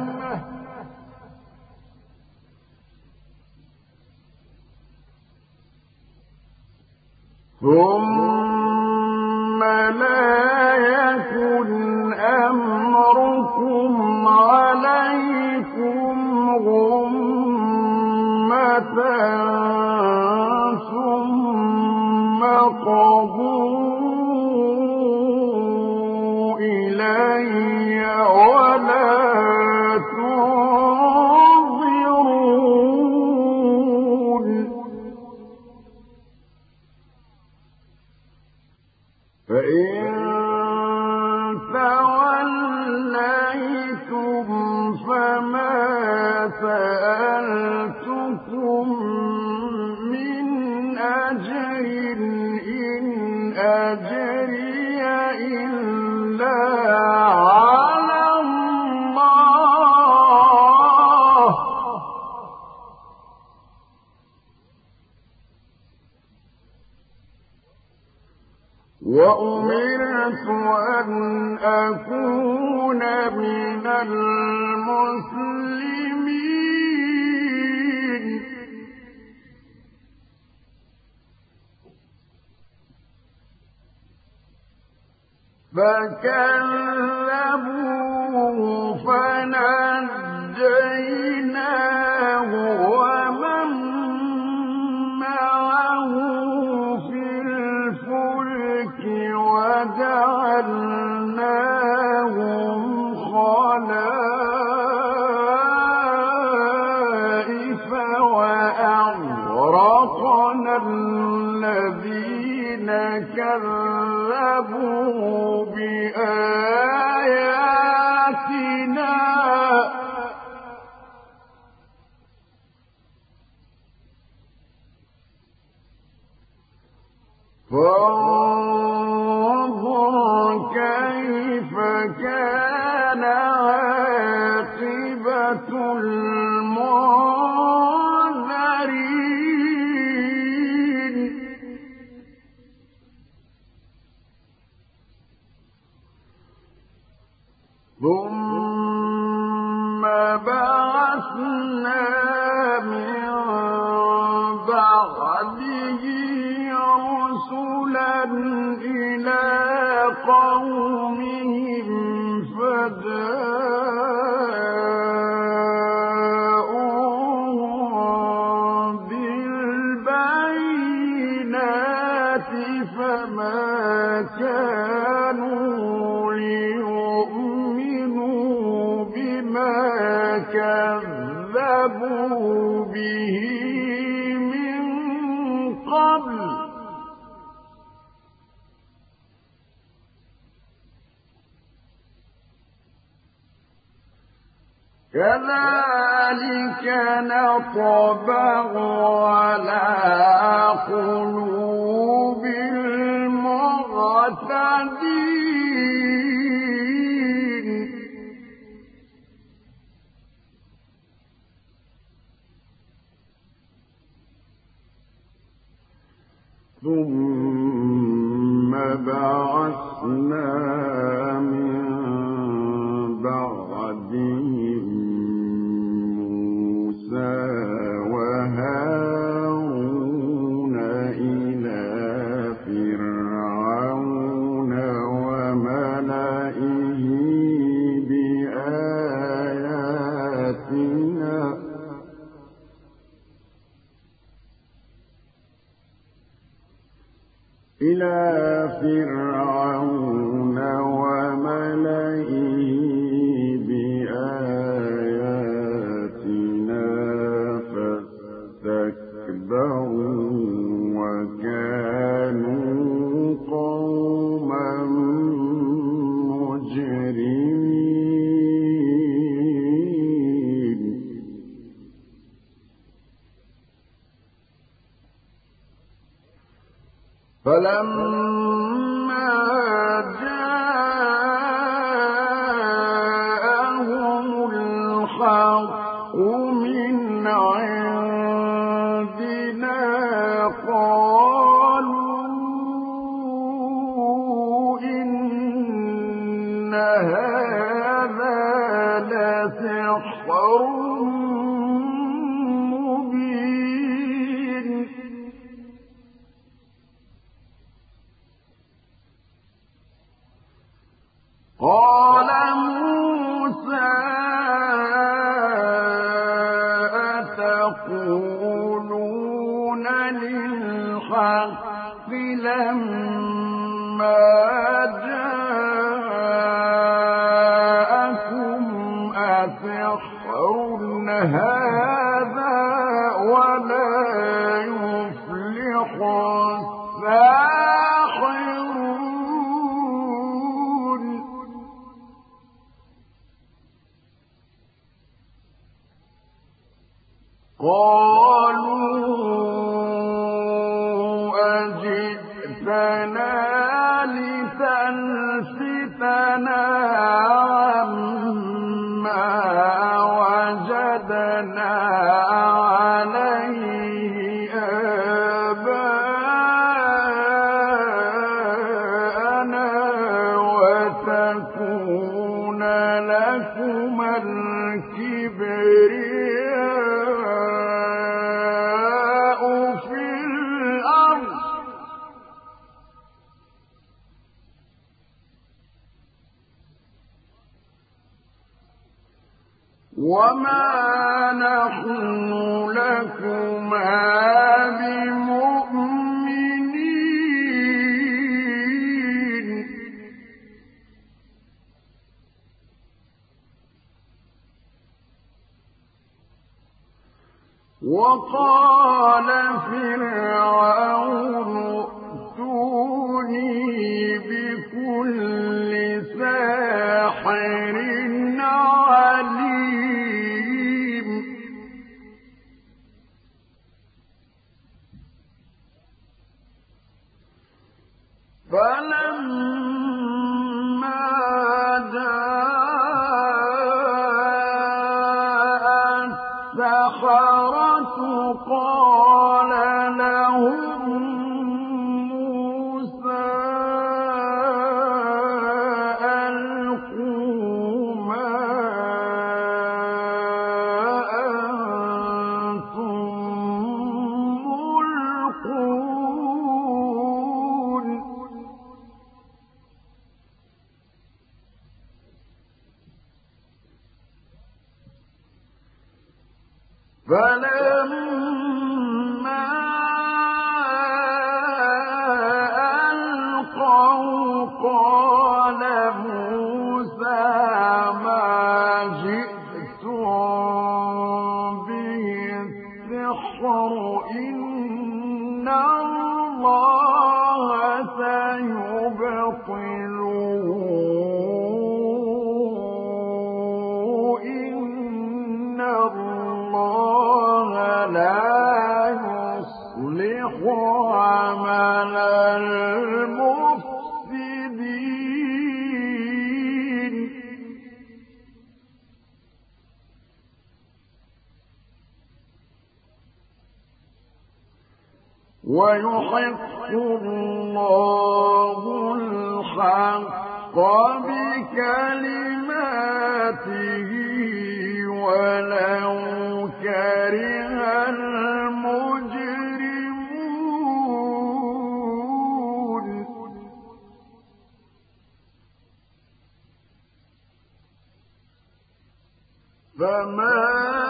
ثم لا يكن أمركم عليكم غمة ثم قضوا إلي ولا تنظرون فإن توليتم فما سألتكم من أجر إن أجري إلا على الله وأمرت أن أكون من المسلمين فكذبوه فنجيناه ومن معه في الفلك وجعلناهم خلائف وأغرقنا الذين كذبوا بآياتنا فانظر كيف كان عاقبة المنذرين ثم بعثنا من بعده رسلا إلى قومهم فجاءوهم بالبينات فما كانوا ليؤمنوا بما كذبوا به من قبل كذلك نطبع على قلوب المعتدين ثم بعثنا من بعدهم موسى وهارون إلى فرعون وملئه بآياتنا فاستكبروا وكانوا قوما مجرمين فلما جاءهم الحق من عندنا قالوا إن هذا لسحر مبين قال موسى أتقولون للحق لما جاءكم أسحر هذا ولا يفلح الساحرون قالوا أجئتنا لتلفتنا عما وجدنا عليه وتكون لكما الكبرياء في الأرض وما نحن لكما بمؤمنين وقال فرعون ائتوني بكل ساحر عليم فلما جاء السحرة قال لهم موسى ألقوا ما أنتم ملقون فلما ألقوا قال موسى ما جئتم به السحر إن الله سيبطله إن الله لا يصلح عمل المفسدين ويحق الله الحق بكلماته ولو كره المجرمون فما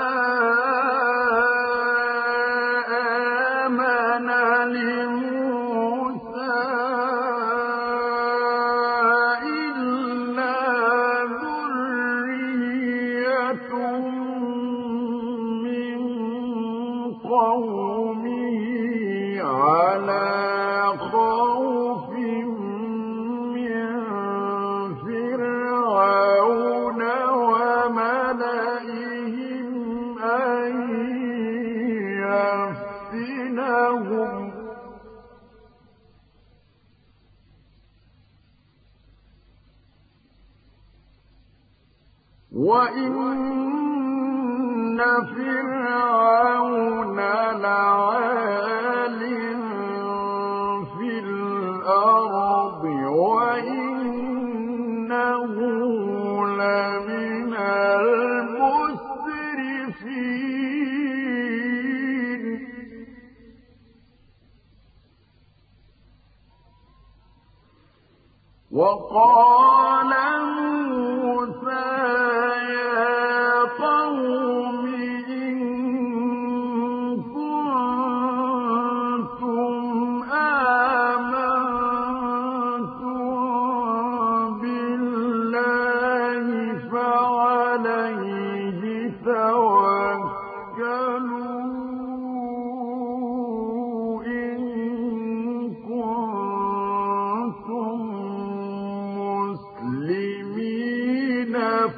آمن لموسى إلا ذرية من قومه على خوف من فرعون وملئهم أن يفتنهم وإن فرعون لعال في الأرض وإنه لمن المسرفين وقال موسى يا قوم إن كنتم آمنتم بالله فعليه توكلوا إن كنتم مسلمين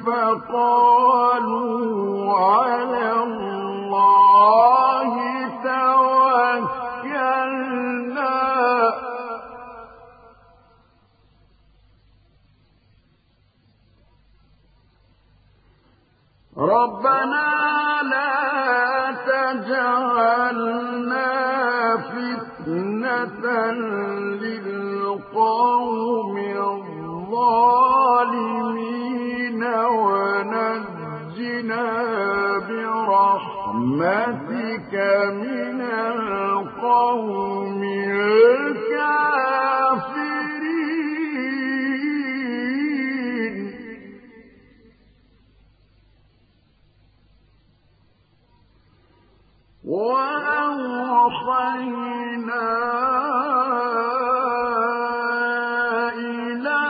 فقالوا على الله توكلنا ربنا لا تجعلنا فتنة للقوم الظالمين من القوم الكافرين وأوحينا إلى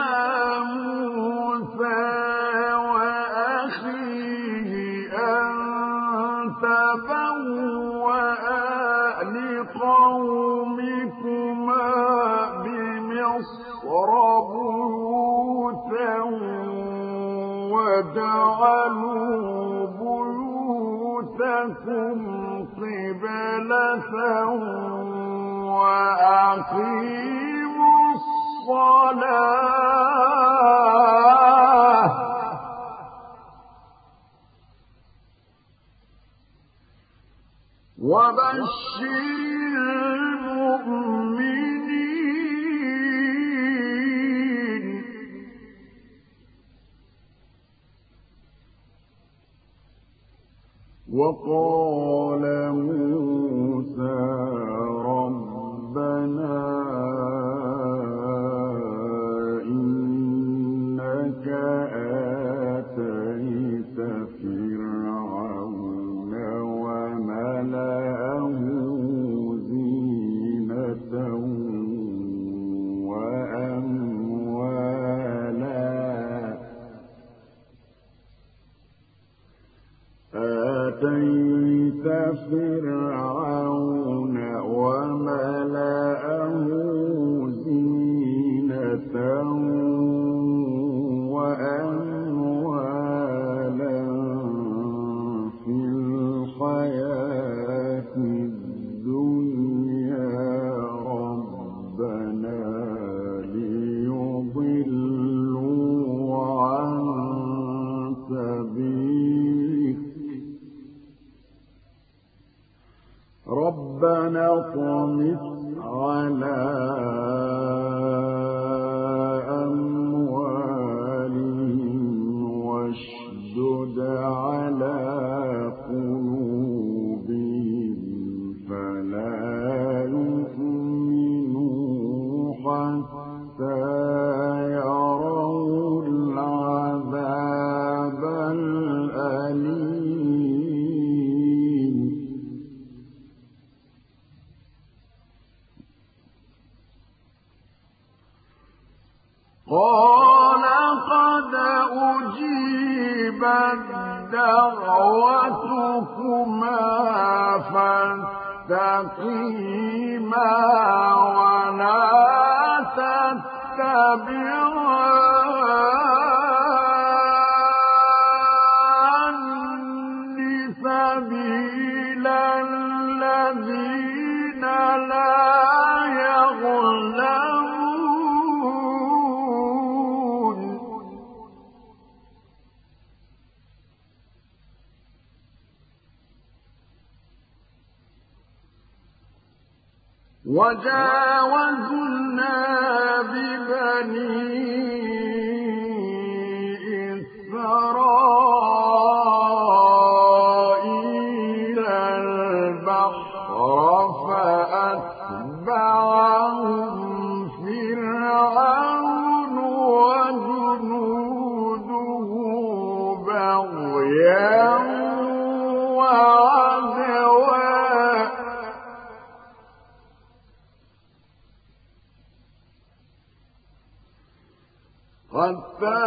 موسى وأخيه أن تبوأ لقومكما بمصر بيوتا وجعلوا بيوتكم قبلة وأقيموا الصلاة وبشر المؤمنين وقال موسى ربنا إنك آتيت فرعون وملأه زينة آتيت فرعون وملأه زينة وأموالا في الحياة الدنيا ربنا ليضلوا عن سبيلك ربنا اطمس على أموالهم واشدد على قلوبهم فلا يؤمنوا حتى يروا العذاب الأليم قال قد أجيبت دعوتكما فاستقيما ولا تتبعان سبيل الذين لا يعلمون وجاوزنا ببني إسرائيل البحر فأتبعهم فرعون وجنوده بغيا وعدوا حتى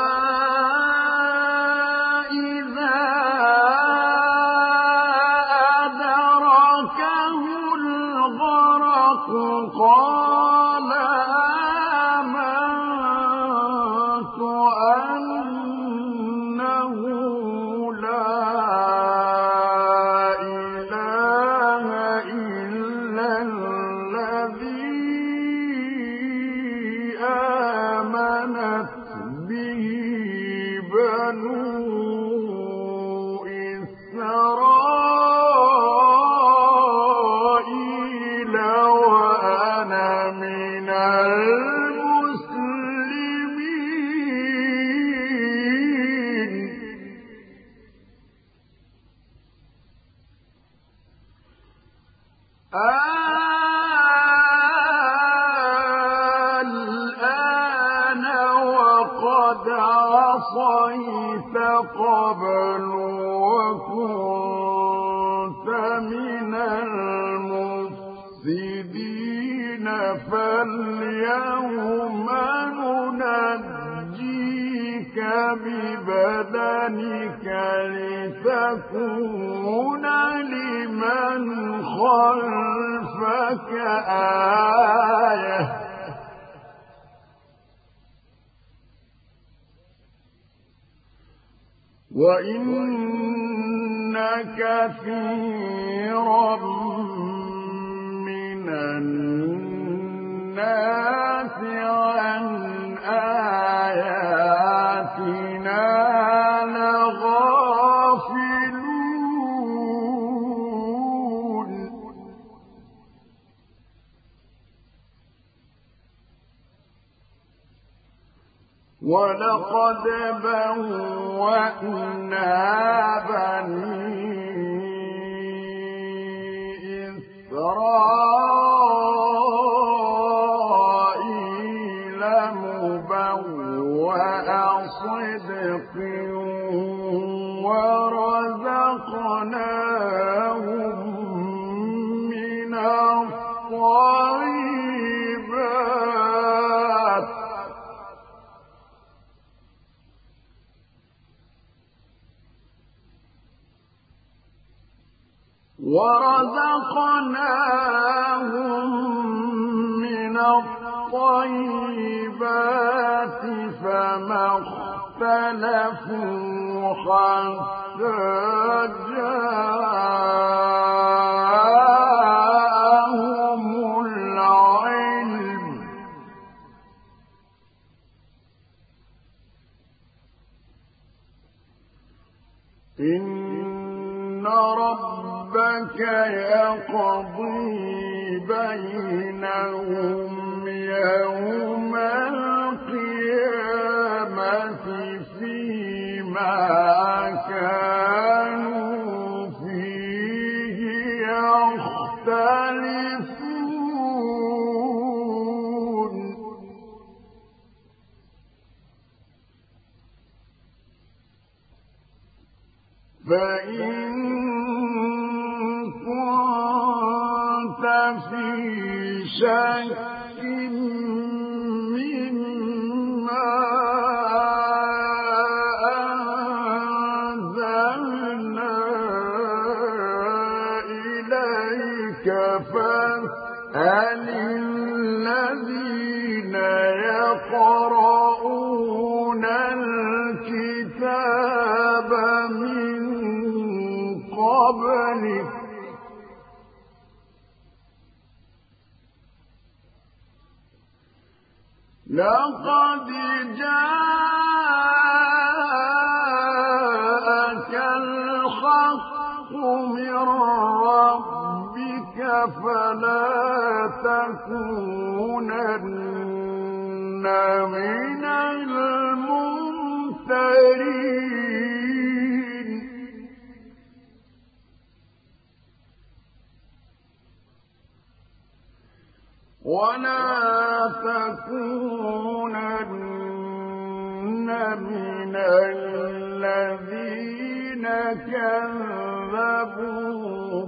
إذا أدركه الغرق قال آمنت أنه لا إله إلا الذي آمنت به بنو إسرائيل وأنا من المسلمين عصيت قبل وكنت من المفسدين فاليوم ننجيك ببدنك لتكون لمن خلفك آية وإن كثيرا من الناس عن آياتنا لغافلون ولقد بوأنا بني إسرائيل مبوأ صدق ورزقناهم من الطيبات فما اختلفوا حتى جاءهم العلم إن ربك يقضي بينهم يوم القيامة فيما كانوا فيه يختلفون فإن كنت في شك مما أنزلنا إليك فاسأل الذين يقرؤون الكتاب من قبلك لقد جاءك الحق من ربك فلا تكونن من الممترين ولا تكونن من الذين كذبوا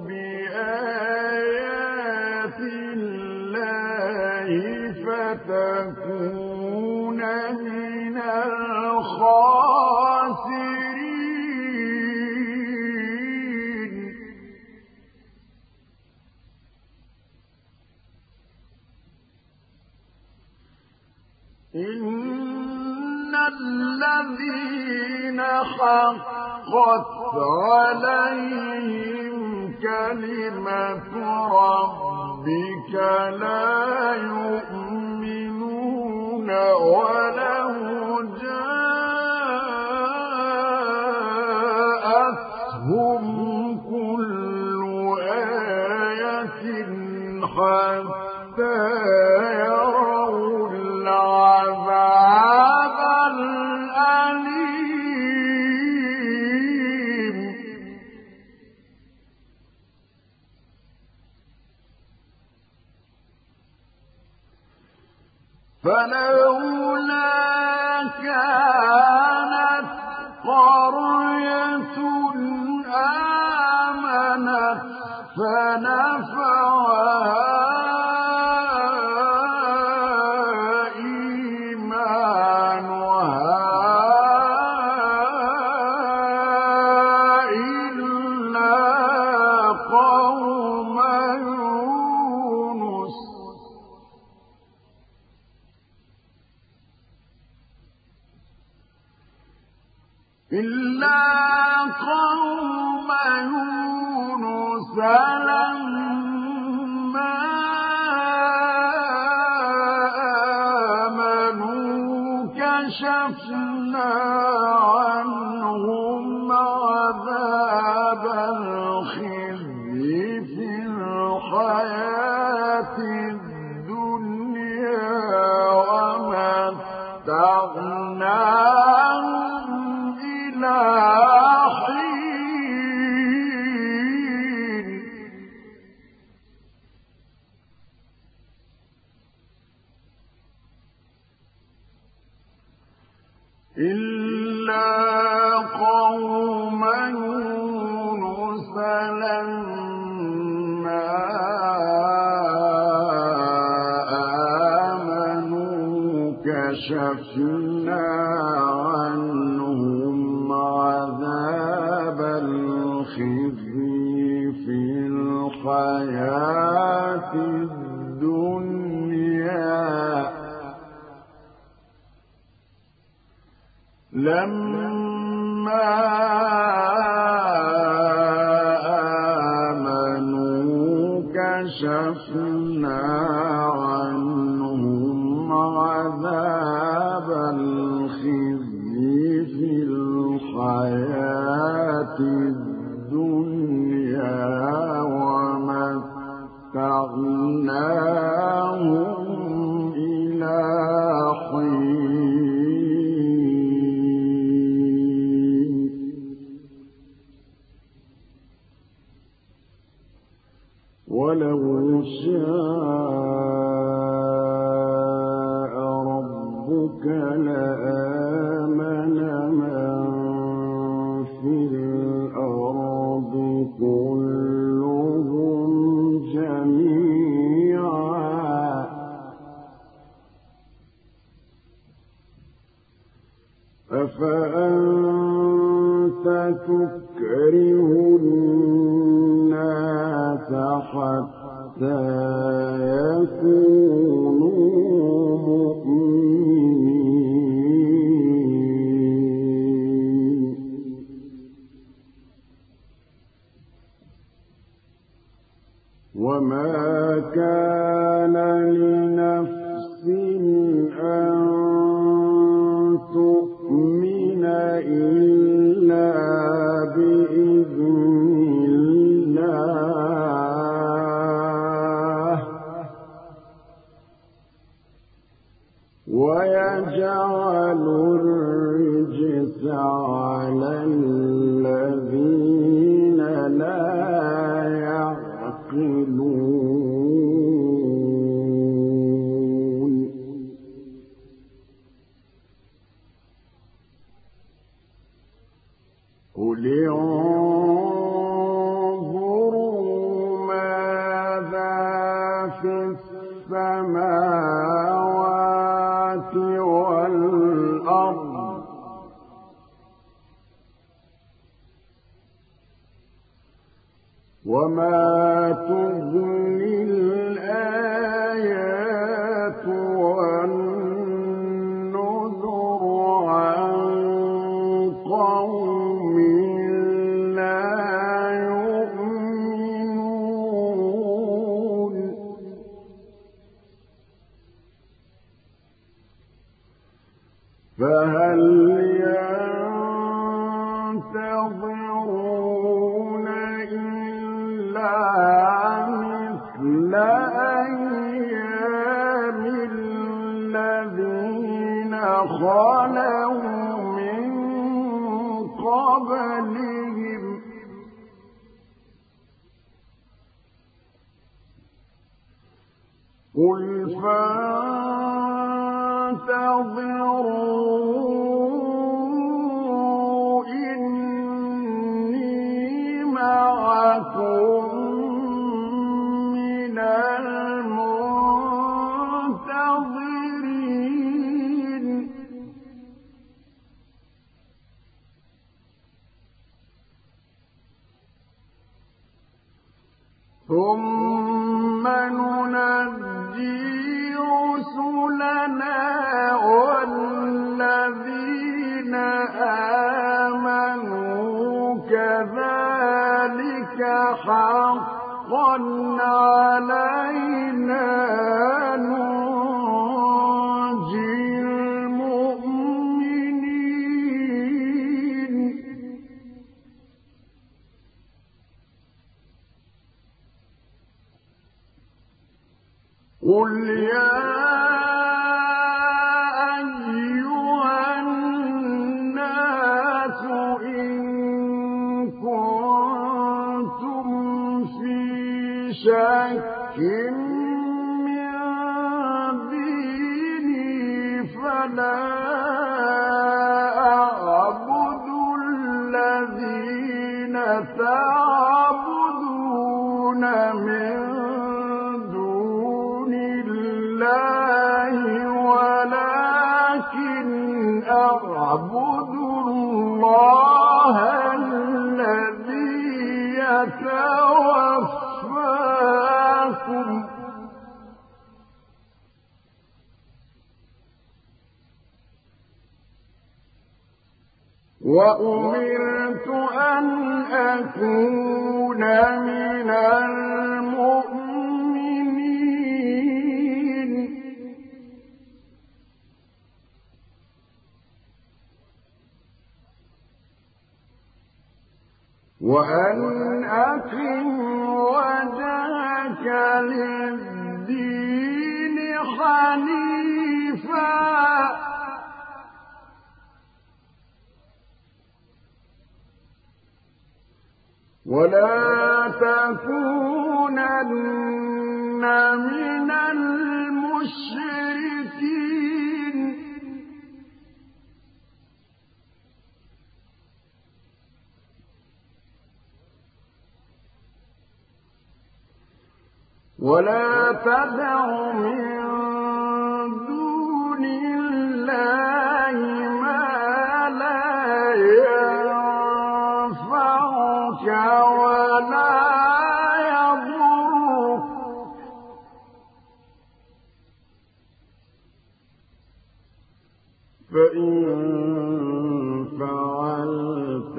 بآيات الله فتكون من الخاسرين إن الذين حقت عليهم كلمة ربك لا يؤمنون ولو جاءتهم كل آية حتى يروا العذاب الأليم فلولا كان قرية آمنت فنفعها إلا قوم يونس لما آمنوا كشفنا عنهم عذاب الخزي في الحياة الدنيا ومتعناهم حين إلا قوم يونس لما آمنوا كشفنا عنهم عذاب الخزي في الحياة الدنيا لما آمنوا كشفنا عنهم عذاب الخزي في الحياة الدنيا ومتعناهم إلى حين ولو شاء ربك لآمن من في الأرض كلهم جميعا أفأنت تكره الناس حتى يكونوا مؤمنين وما كان لنفس أن تؤمن إلا بإذن الله ويجعل الرجس على الذين لا يعقلون قل انظروا ماذا في السماوات والأرض وما تغني الآيات والنذر عن قوم لا يؤمنون فهل ينتظرون إلا مثل أيام الذين خلوا من قبلهم قل فانتظروا ثم ننجي رسلنا والذين آمنوا كذلك حقا علينا ننجي المؤمنين. قل يا أيها الناس إن كنتم في شك من ديني فلا أعبد الذين تعبدون من ولكن أعبد الله الذي يتوفاكم وأمرت أن أكون من المؤمنين. وأن أقم وجهك للدين حنيفا ولا تكونن من المشركين. ولا تدع من دون الله ما لا ينفعك ولا يضرك فإن فعلت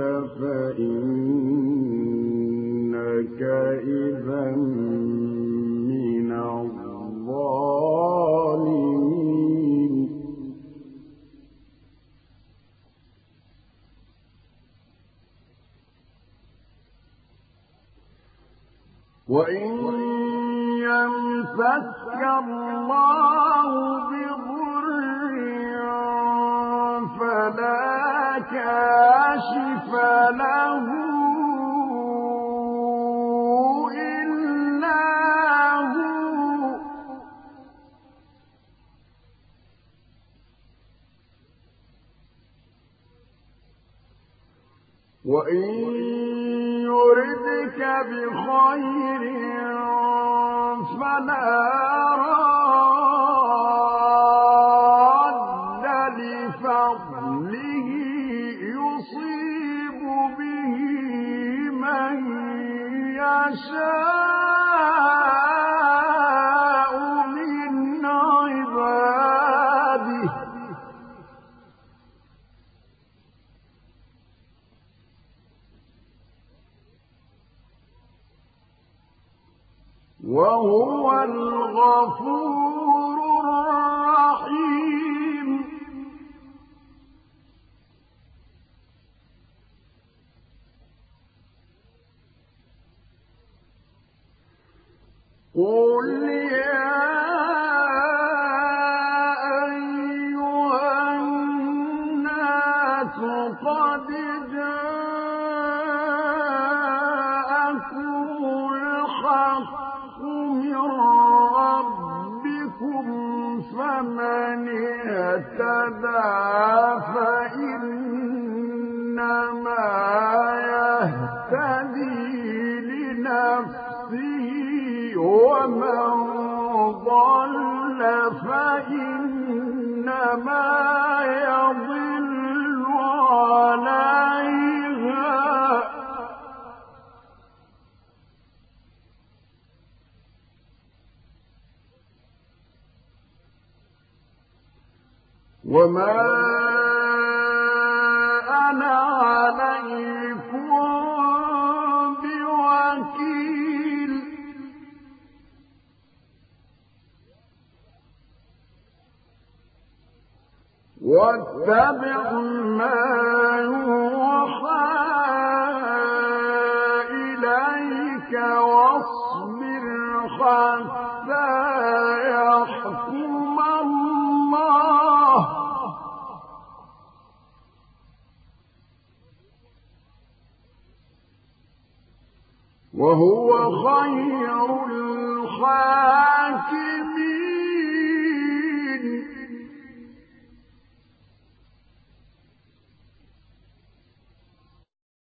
فإنك إذا من الظالمين. وإن يمسسك الله بضر فلا كاشف له إلا هو وإن يردك بخير فلا راد لفضله يصيب به من يشاء من عباده وهو الغفور الرحيم. قل يا أيها الناس قد جاءكم الحق من ربكم فمن اهتدى فإنما يهتدي لنفسه ومن ضل فإنما يضل عليها وما أنا عليكم بوكيل واتبع ما يوحى إليك واصبر حتى يحكم الله وهو خير الحاكمين